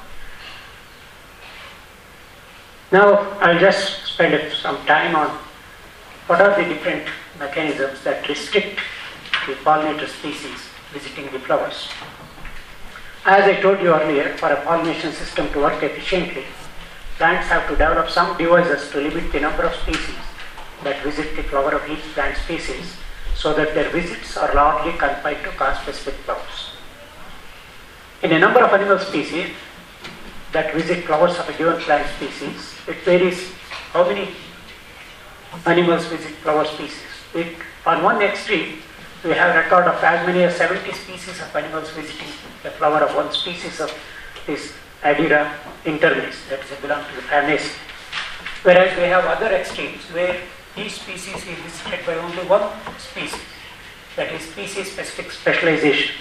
Now I'll just spend some time on what are the different mechanisms that restrict the pollinator species visiting the flowers? As I told you earlier, for a pollination system to work efficiently, plants have to develop some devices to limit the number of species that visit the flower of each plant species, so that their visits are largely confined to caste-specific flowers. In a number of animal species that visit flowers of a given plant species, it varies how many animals visit flower species. On one extreme, we have a record of as many as 70 species of animals visiting the flower of one species of this Adira internis, that is belong to the Farnaceae. Whereas we have other extremes where each species is visited by only one species, that is species-specific specialization.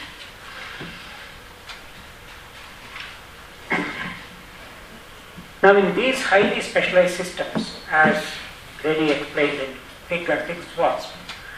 Now in these highly specialized systems, as Reddy explained in Fig and Fixed Wasp,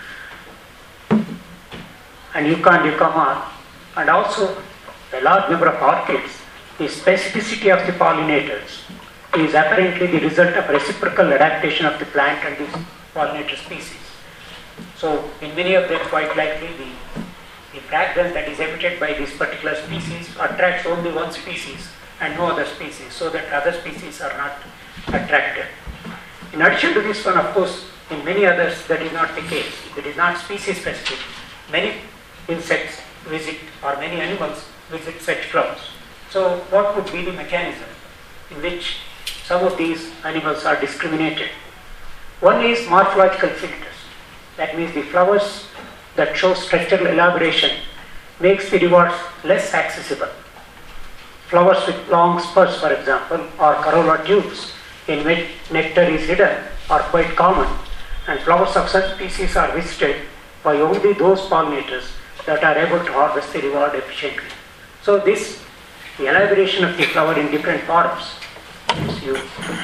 and Eucon, and also a large number of orchids, the specificity of the pollinators is apparently the result of reciprocal adaptation of the plant and the pollinator species. So in many of them, quite likely the fragrance that is emitted by this particular species attracts only one species and no other species, so that other species are not attracted. In addition to this one, of course, in many others that is not the case. It is not species specific. Many insects visit, or many animals visit such flowers. So what would be the mechanism in which some of these animals are discriminated? One is morphological filters. That means the flowers that show structural elaboration makes the rewards less accessible. Flowers with long spurs, for example, or corolla tubes in which nectar is hidden are quite common, and flowers of such species are visited by only those pollinators that are able to harvest the reward efficiently. So the elaboration of the flower in different forms. You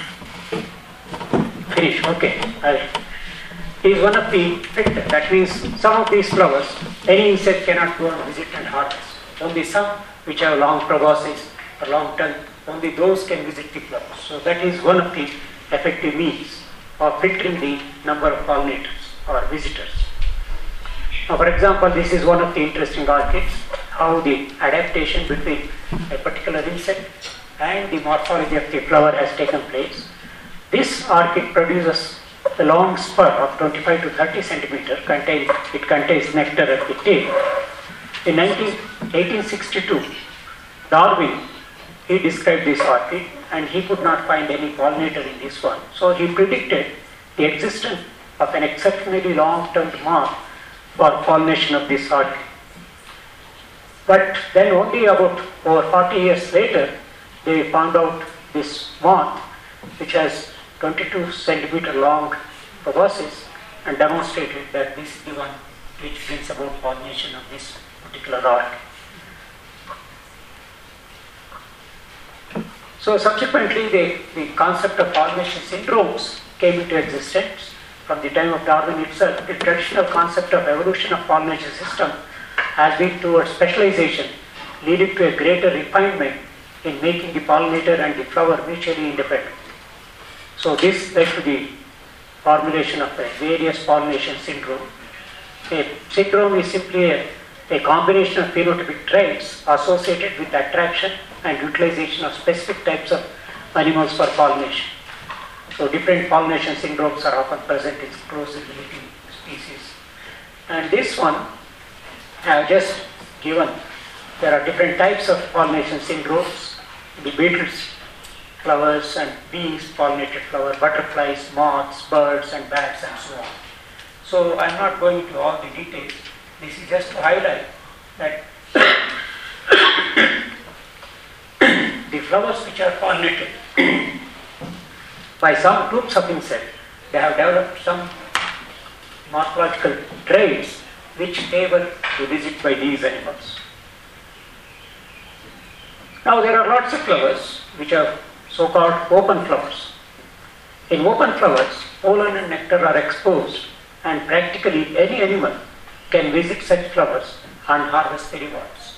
finish, okay. Is one of the filters. That means some of these flowers, any insect cannot go and visit and harvest. Only some which have long proboscis or long tongue, only those can visit the flowers. So that is one of the effective means of filtering the number of pollinators or visitors. Now, for example, this is one of the interesting orchids, how the adaptation between a particular insect and the morphology of the flower has taken place. This orchid produces a long spur of 25 to 30 centimeter. It contains nectar at the tip. In 1862, Darwin, he described this orchid and he could not find any pollinator in this one. So he predicted the existence of an exceptionally long-term moth for pollination of this orchid. But then only about over 40 years later, they found out this moth which has 22 centimeter long proboscis and demonstrated that this is the one which brings about pollination of this particular orchid. So subsequently the concept of pollination syndromes came into existence. From the time of Darwin itself, the traditional concept of evolution of pollination system has been towards specialization, leading to a greater refinement in making the pollinator and the flower mutually independent. So this led to the formulation of a various pollination syndrome. A syndrome is simply a combination of phenotypic traits associated with attraction and utilization of specific types of animals for pollination. So different pollination syndromes are often present in closely related species. And this one I have just given. There are different types of pollination syndromes. The beetles, flowers, and bees, pollinated flower, butterflies, moths, birds, and bats, and so on. So I'm not going into all the details. This is just to highlight that the flowers which are pollinated by some groups of insects, they have developed some morphological traits which favor the visit by these animals. Now there are lots of flowers which are so-called open flowers. In open flowers, pollen and nectar are exposed, and practically any animal can visit such flowers and harvest the rewards.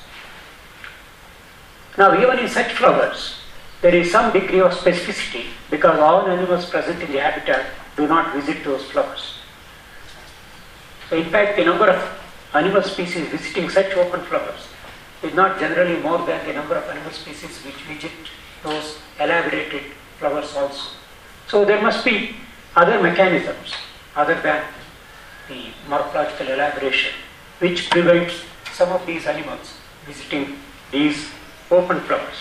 Now even in such flowers, there is some degree of specificity because all animals present in the habitat do not visit those flowers. So in fact, the number of animal species visiting such open flowers is not generally more than the number of animal species which visit those elaborated flowers also. So there must be other mechanisms other than the morphological elaboration which prevents some of these animals visiting these open flowers.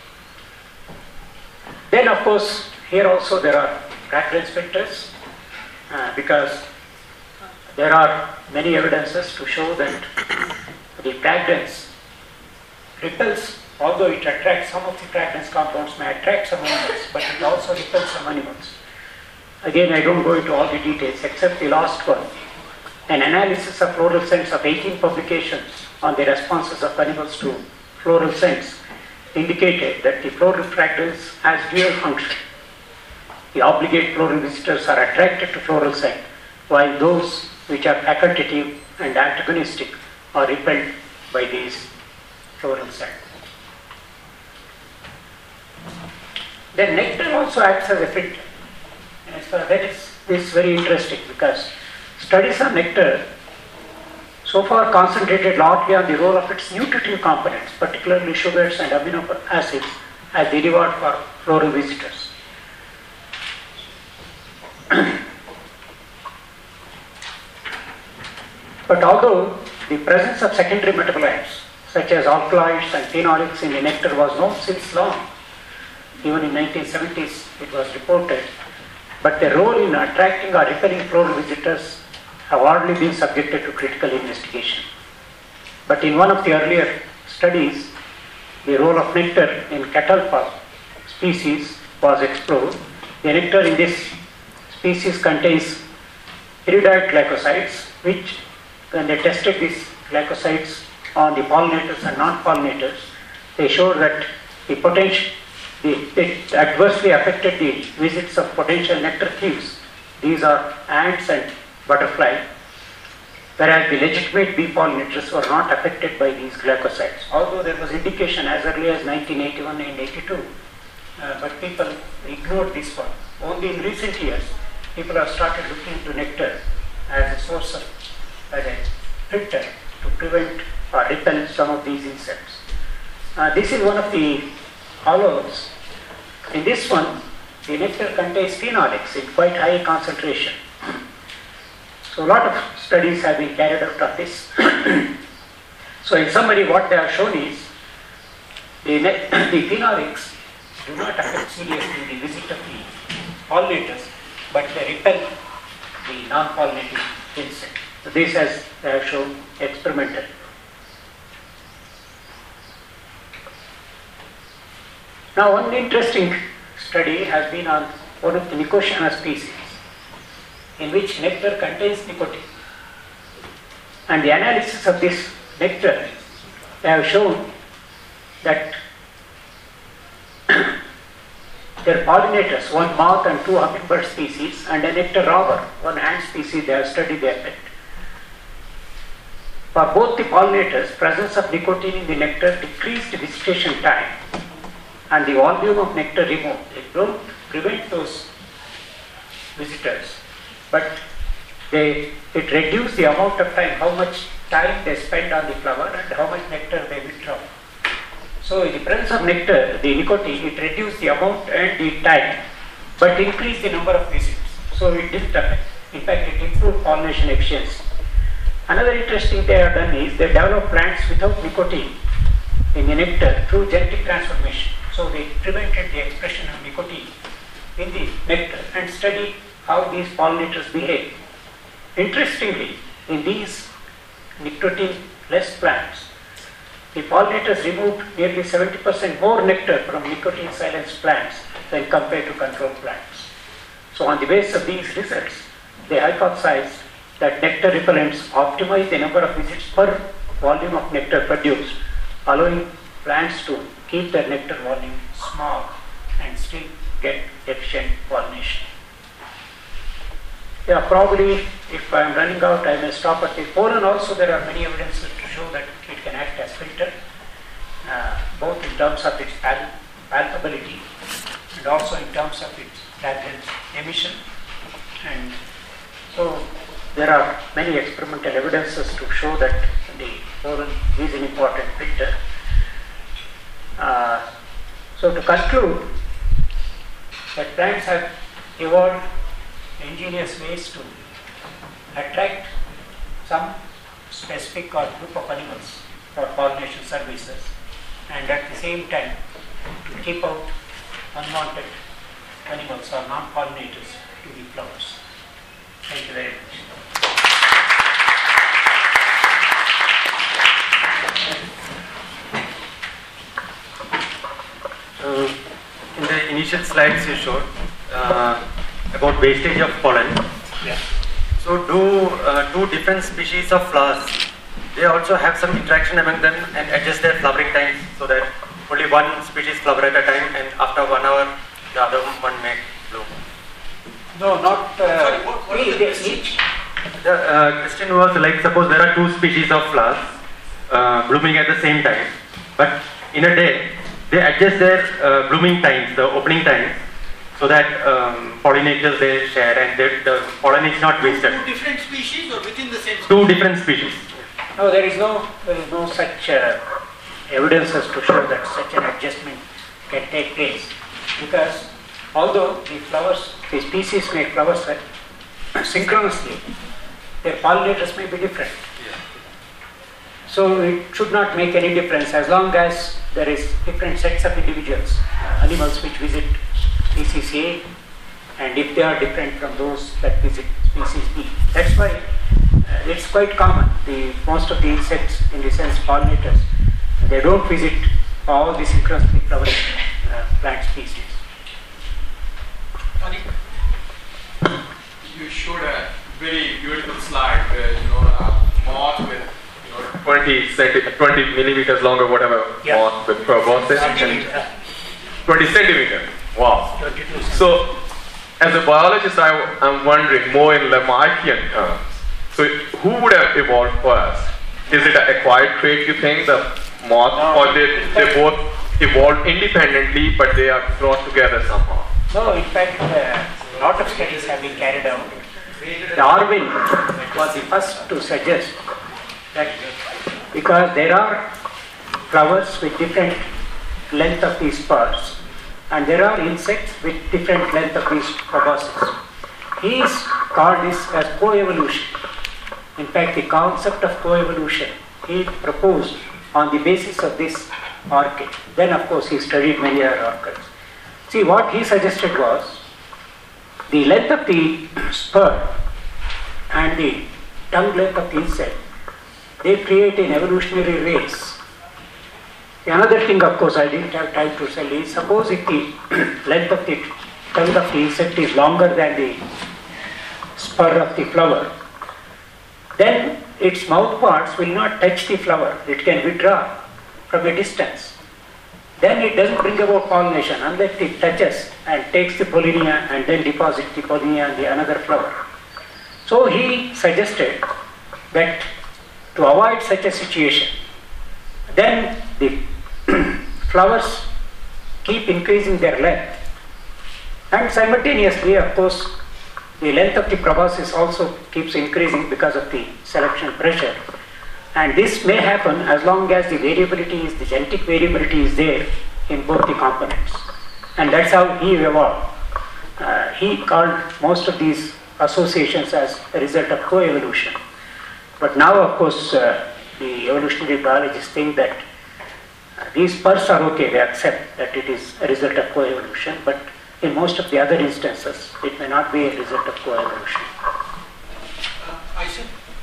Then of course here also there are fragrance filters because there are many evidences to show that the fragrance repels, although it attracts some of the fragrance compounds may attract some animals, but it also repels some animals. Again, I don't go into all the details except the last one. An analysis of floral scents of 18 publications on the responses of animals to floral scents indicated that the floral fragrance has dual function. The obligate floral visitors are attracted to floral scent, while those which are facultative and antagonistic are repelled by these floral scent. Then nectar also acts as a filter. And so that is very interesting because studies on nectar so far concentrated largely on the role of its nutritive components, particularly sugars and amino acids, as the reward for floral visitors. But although the presence of secondary metabolites such as alkaloids and phenolics in the nectar was known since long, even in 1970s it was reported, but their role in attracting or repelling floral visitors have hardly been subjected to critical investigation. But in one of the earlier studies, the role of nectar in catalpa species was explored. The nectar in this species contains iridite glycosides, which when they tested these glycosides on the pollinators and non-pollinators, they showed that it adversely affected the visits of potential nectar thieves. These are ants and butterfly, whereas the legitimate bee pollinators were not affected by these glycosides. Although there was indication as early as 1981 and 82, but people ignored this one. Only in recent years, people have started looking into nectar as a source of, as a filter to prevent or repel some of these insects. This is one of the hollows. In this one, the nectar contains phenolics in quite high concentration. So a lot of studies have been carried out on this. So in summary, what they have shown is the phenolics do not affect seriously the visit of the pollinators, but they repel the non-pollinating insect. So this has they have shown experimentally. Now one interesting study has been on one of the Nicotiana species, in which nectar contains nicotine. And the analysis of this nectar, they have shown that their pollinators, one moth and two hummingbird species, and a nectar robber, one ant species, they have studied the effect. For both the pollinators, presence of nicotine in the nectar decreased visitation time and the volume of nectar removed. It don't prevent those visitors, but it reduced the amount of time, how much time they spend on the flower and how much nectar they withdraw. So in the presence of nectar, the nicotine, it reduced the amount and the time, but increased the number of visits. So it didn't affect. In fact, it improved pollination efficiency. Another interesting thing they have done is they developed plants without nicotine in the nectar through genetic transformation. So they prevented the expression of nicotine in the nectar and studied how these pollinators behave. Interestingly, in these nicotine-less plants, the pollinators removed nearly 70% more nectar from nicotine-silenced plants than compared to control plants. So on the basis of these results, they hypothesized that nectar repellents optimize the number of visits per volume of nectar produced, allowing plants to keep their nectar volume small and still get efficient pollination. Yeah, probably if I am running out, I may stop at the pollen. Also, there are many evidences to show that it can act as filter, both in terms of its palpability and also in terms of its fragrance emission. And so, there are many experimental evidences to show that the pollen is an important filter. So to conclude, that plants have evolved ingenious ways to attract some specific or group of animals for pollination services, and at the same time to keep out unwanted animals or non-pollinators to the flowers. Thank you very much. In the initial slides you showed about wastage of pollen. Yeah. So do different species of flowers, they also have some interaction among them and adjust their flowering times so that only one species flower at a time and after 1 hour the other one may bloom? No, not Sorry, what is the question? each. The question was like, suppose there are 2 species of flowers blooming at the same time, but in a day they adjust their blooming times, the opening times, so that pollinators they share and the pollen is not wasted. 2 different species or within the same species? 2 different species. No, there is no such evidences to show that such an adjustment can take place, because although the species may flower synchronously, their pollinators may be different. So it should not make any difference as long as there is different sets of individuals, animals which visit species A, and if they are different from those that visit species B. That's why it's quite common. Most of the insects, in the sense pollinators, they don't visit all the synchronously flowering plant species. You showed a very beautiful slide where a moth with 20 millimeters long or whatever, Yeah. moth with proboscis and 20 centimeters. Wow. 22 So, as a biologist, I'm wondering more in Lamarckian terms. So, who would have evolved first? Is it an acquired trait, you think, the moth, No. or they both evolved independently, but they are brought together somehow? No, in fact, a lot of studies have been carried out. Darwin was the first to suggest that because there are flowers with different length of these spurs, and there are insects with different length of these proboscis. He is called this as coevolution. In fact, the concept of coevolution he proposed on the basis of this orchid. Then, of course, he studied many other orchids. See, what he suggested was the length of the spur and the tongue length of the insect, they create an evolutionary race. Another thing, of course, I didn't have time to tell is, suppose if the length of the tongue of the insect is longer than the spur of the flower, then its mouth parts will not touch the flower. It can withdraw from a distance. Then it doesn't bring about pollination unless it touches and takes the pollinia and then deposits the pollinia on the another flower. So he suggested that to avoid such a situation, then the flowers keep increasing their length, and simultaneously, of course, the length of the proboscis also keeps increasing because of the selection pressure. And this may happen as long as the genetic variability is there in both the components. And that's how he evolved. He called most of these associations as a result of coevolution. But now, of course, the evolutionary biologists think that these spurs are okay, they accept that it is a result of coevolution, but in most of the other instances, it may not be a result of coevolution. Aisha?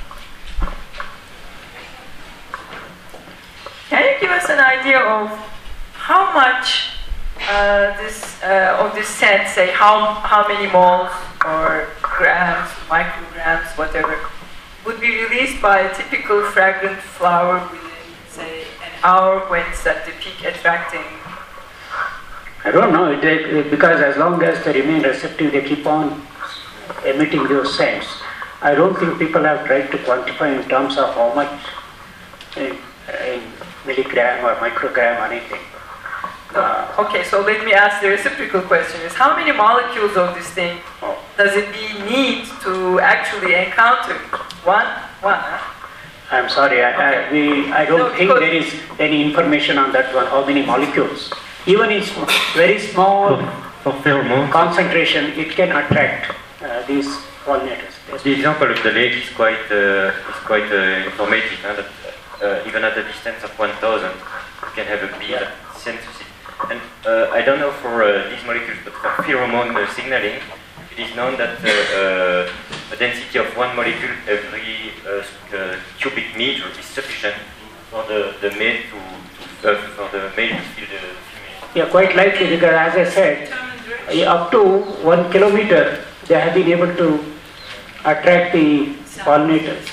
Can you give us an idea of how much of this set, say how many moles or grams, micrograms, whatever, would be released by a typical fragrant flower within, say, an hour when it's at the peak attracting? I don't know, because as long as they remain receptive, they keep on emitting those scents. I don't think people have tried to quantify in terms of how much in milligram or microgram or anything. Okay, so let me ask the reciprocal question: is how many molecules of this thing does it need to actually encounter one? I'm sorry, I don't think there is any information on that one, how many molecules. Even in very small concentration, it can attract these pollinators. The example of the lake is quite informative. That even at a distance of 1,000, you can have a bee that senses it. And I don't know for these molecules, but for pheromone signaling, it is known that the density of one molecule every cubic meter is sufficient for the male to feel the female. Yeah, quite likely, because as I said, up to 1 kilometer, they have been able to attract the pollinators.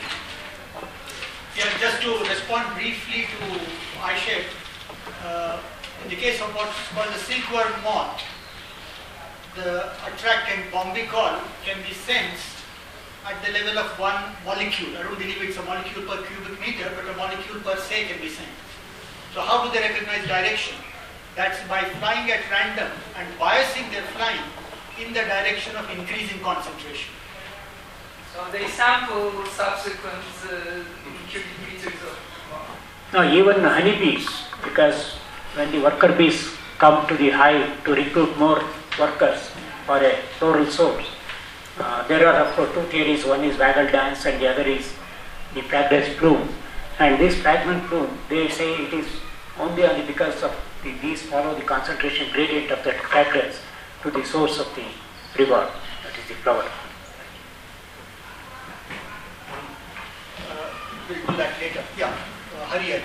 Yeah, just to respond briefly to Aisha, in the case of what's called the silkworm moth, the attractant bombicol can be sensed at the level of one molecule. I don't believe it's a molecule per cubic meter, but a molecule per se can be sensed. So how do they recognize direction? That's by flying at random and biasing their flying in the direction of increasing concentration. So they sample subsequent cubic meters of. No, even honeybees, because when the worker bees come to the hive to recruit more workers for a floral source, there are of course two theories. One is waggle dance and the other is the fragrance plume. And this fragrance plume, they say it is only because of the bees follow the concentration gradient of that fragrance to the source of the reward, that is the flower. We'll do that later. Yeah, Harriet.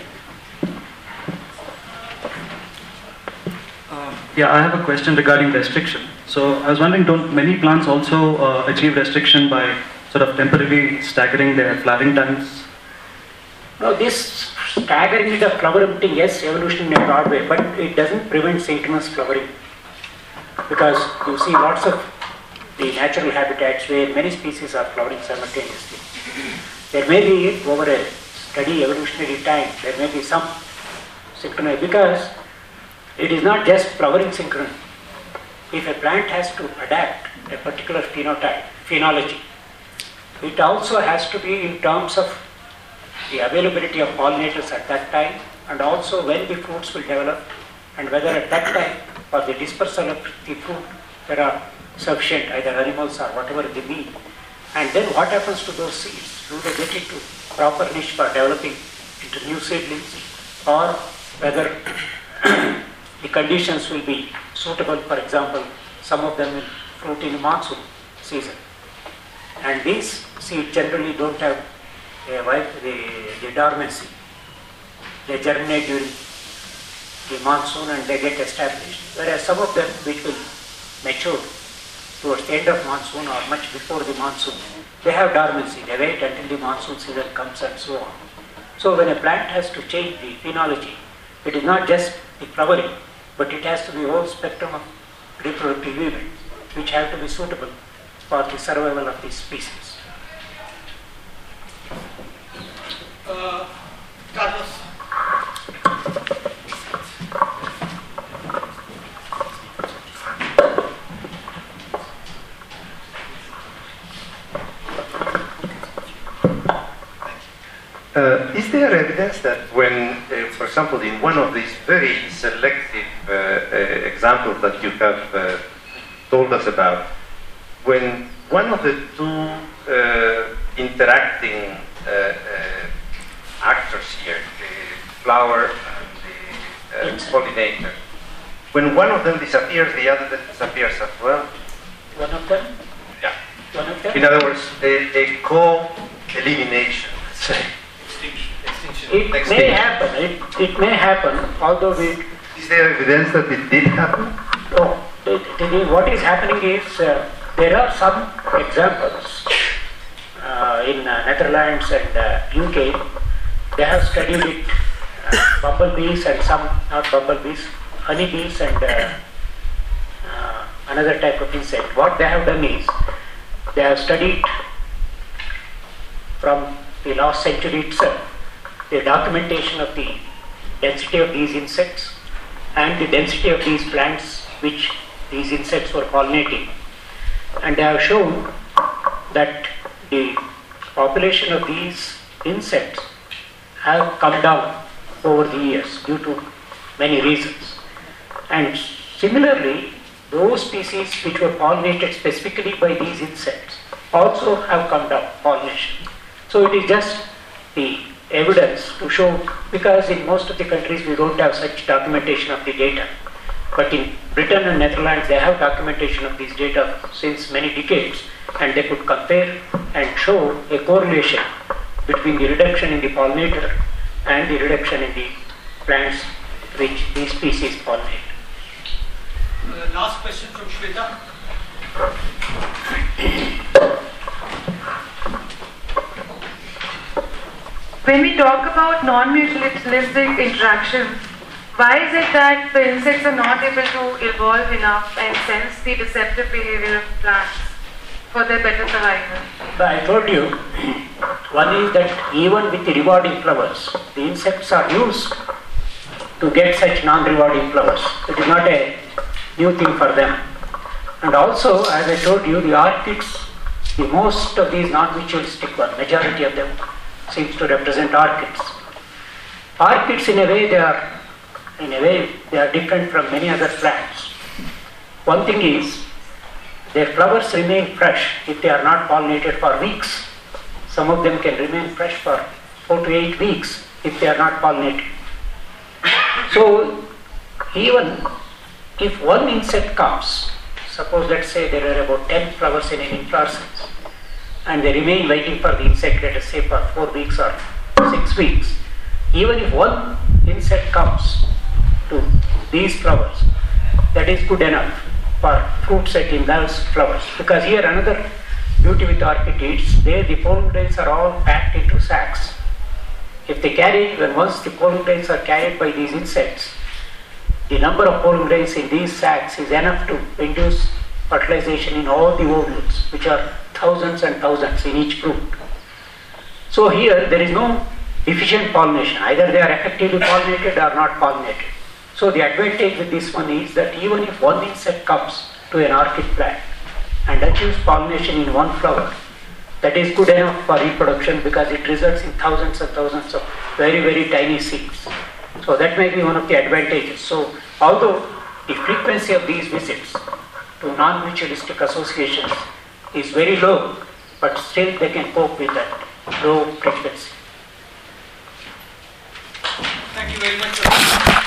Yeah, I have a question regarding restriction. So I was wondering, don't many plants also achieve restriction by sort of temporarily staggering their flowering times? No, this staggering of flower emitting, yes, evolution in a broad way, but it doesn't prevent synchronous flowering. Because you see lots of the natural habitats where many species are flowering simultaneously. There may be, over a steady evolutionary time, there may be some synchronous, because it is not just flowering synchrony. If a plant has to adapt a particular phenotype, phenology, it also has to be in terms of the availability of pollinators at that time, and also when the fruits will develop, and whether at that time for the dispersal of the fruit there are sufficient either animals or whatever they need. And then what happens to those seeds? Do they get into proper niche for developing into new seedlings, or whether the conditions will be suitable? For example, some of them will fruit in monsoon season, and these seeds generally don't have the dormancy. They germinate during the monsoon and they get established, whereas some of them which will mature towards the end of monsoon or much before the monsoon, they have dormancy. They wait until the monsoon season comes and so on. So when a plant has to change the phenology, it is not just the flowering, but it has to be a whole spectrum of reproductive events which have to be suitable for the survival of these species. Carlos. Is there evidence that when, for example, in one of these very selective examples that you have told us about, when one of the two interacting actors here, the flower and the pollinator, when one of them disappears, the other disappears as well? One of them? Yeah. One of them? In other words, a co-elimination, let's say. It may happen. It may happen, although we... Is there evidence that it did happen? No. What is happening is there are some examples in Netherlands and UK. They have studied it, bumblebees and some, not bumblebees, honeybees and another type of insect. What they have done is they have studied from the last century itself the documentation of the density of these insects and the density of these plants which these insects were pollinating. And they have shown that the population of these insects have come down over the years due to many reasons. And similarly, those species which were pollinated specifically by these insects also have come down, pollination. So it is just the evidence to show, because in most of the countries we don't have such documentation of the data. But in Britain and Netherlands, they have documentation of these data since many decades, and they could compare and show a correlation between the reduction in the pollinator and the reduction in the plants which these species pollinate. Last question from Shweta. When we talk about non-mutualistic interaction, why is it that the insects are not able to evolve enough and sense the deceptive behavior of plants for their better survival? I told you, one is that even with the rewarding flowers, the insects are used to get such non-rewarding flowers. It is not a new thing for them. And also, as I told you, the orchids, the most of these non-mutualistic ones, majority of them seems to represent orchids. Orchids, in a way, they are different from many other plants. One thing is, their flowers remain fresh if they are not pollinated for weeks. Some of them can remain fresh for 4 to 8 weeks if they are not pollinated. So, even if one insect comes, suppose let's say there are about 10 flowers in an inflorescence, and they remain waiting for the insect, let us say for 4 weeks or 6 weeks, even if one insect comes to these flowers, that is good enough for fruit set in those flowers. Because here another beauty with orchids, there the pollen grains are all packed into sacs. If they carry, once the pollen grains are carried by these insects, the number of pollen grains in these sacs is enough to induce fertilization in all the ovules, which are thousands and thousands in each fruit. So here there is no deficient pollination, either they are effectively pollinated or not pollinated. So the advantage with this one is that even if one insect comes to an orchid plant and achieves pollination in one flower, that is good enough for reproduction because it results in thousands and thousands of very, very tiny seeds. So that may be one of the advantages. So although the frequency of these visits to non-mutualistic associations is very low, but still they can cope with that low frequency. Thank you very much.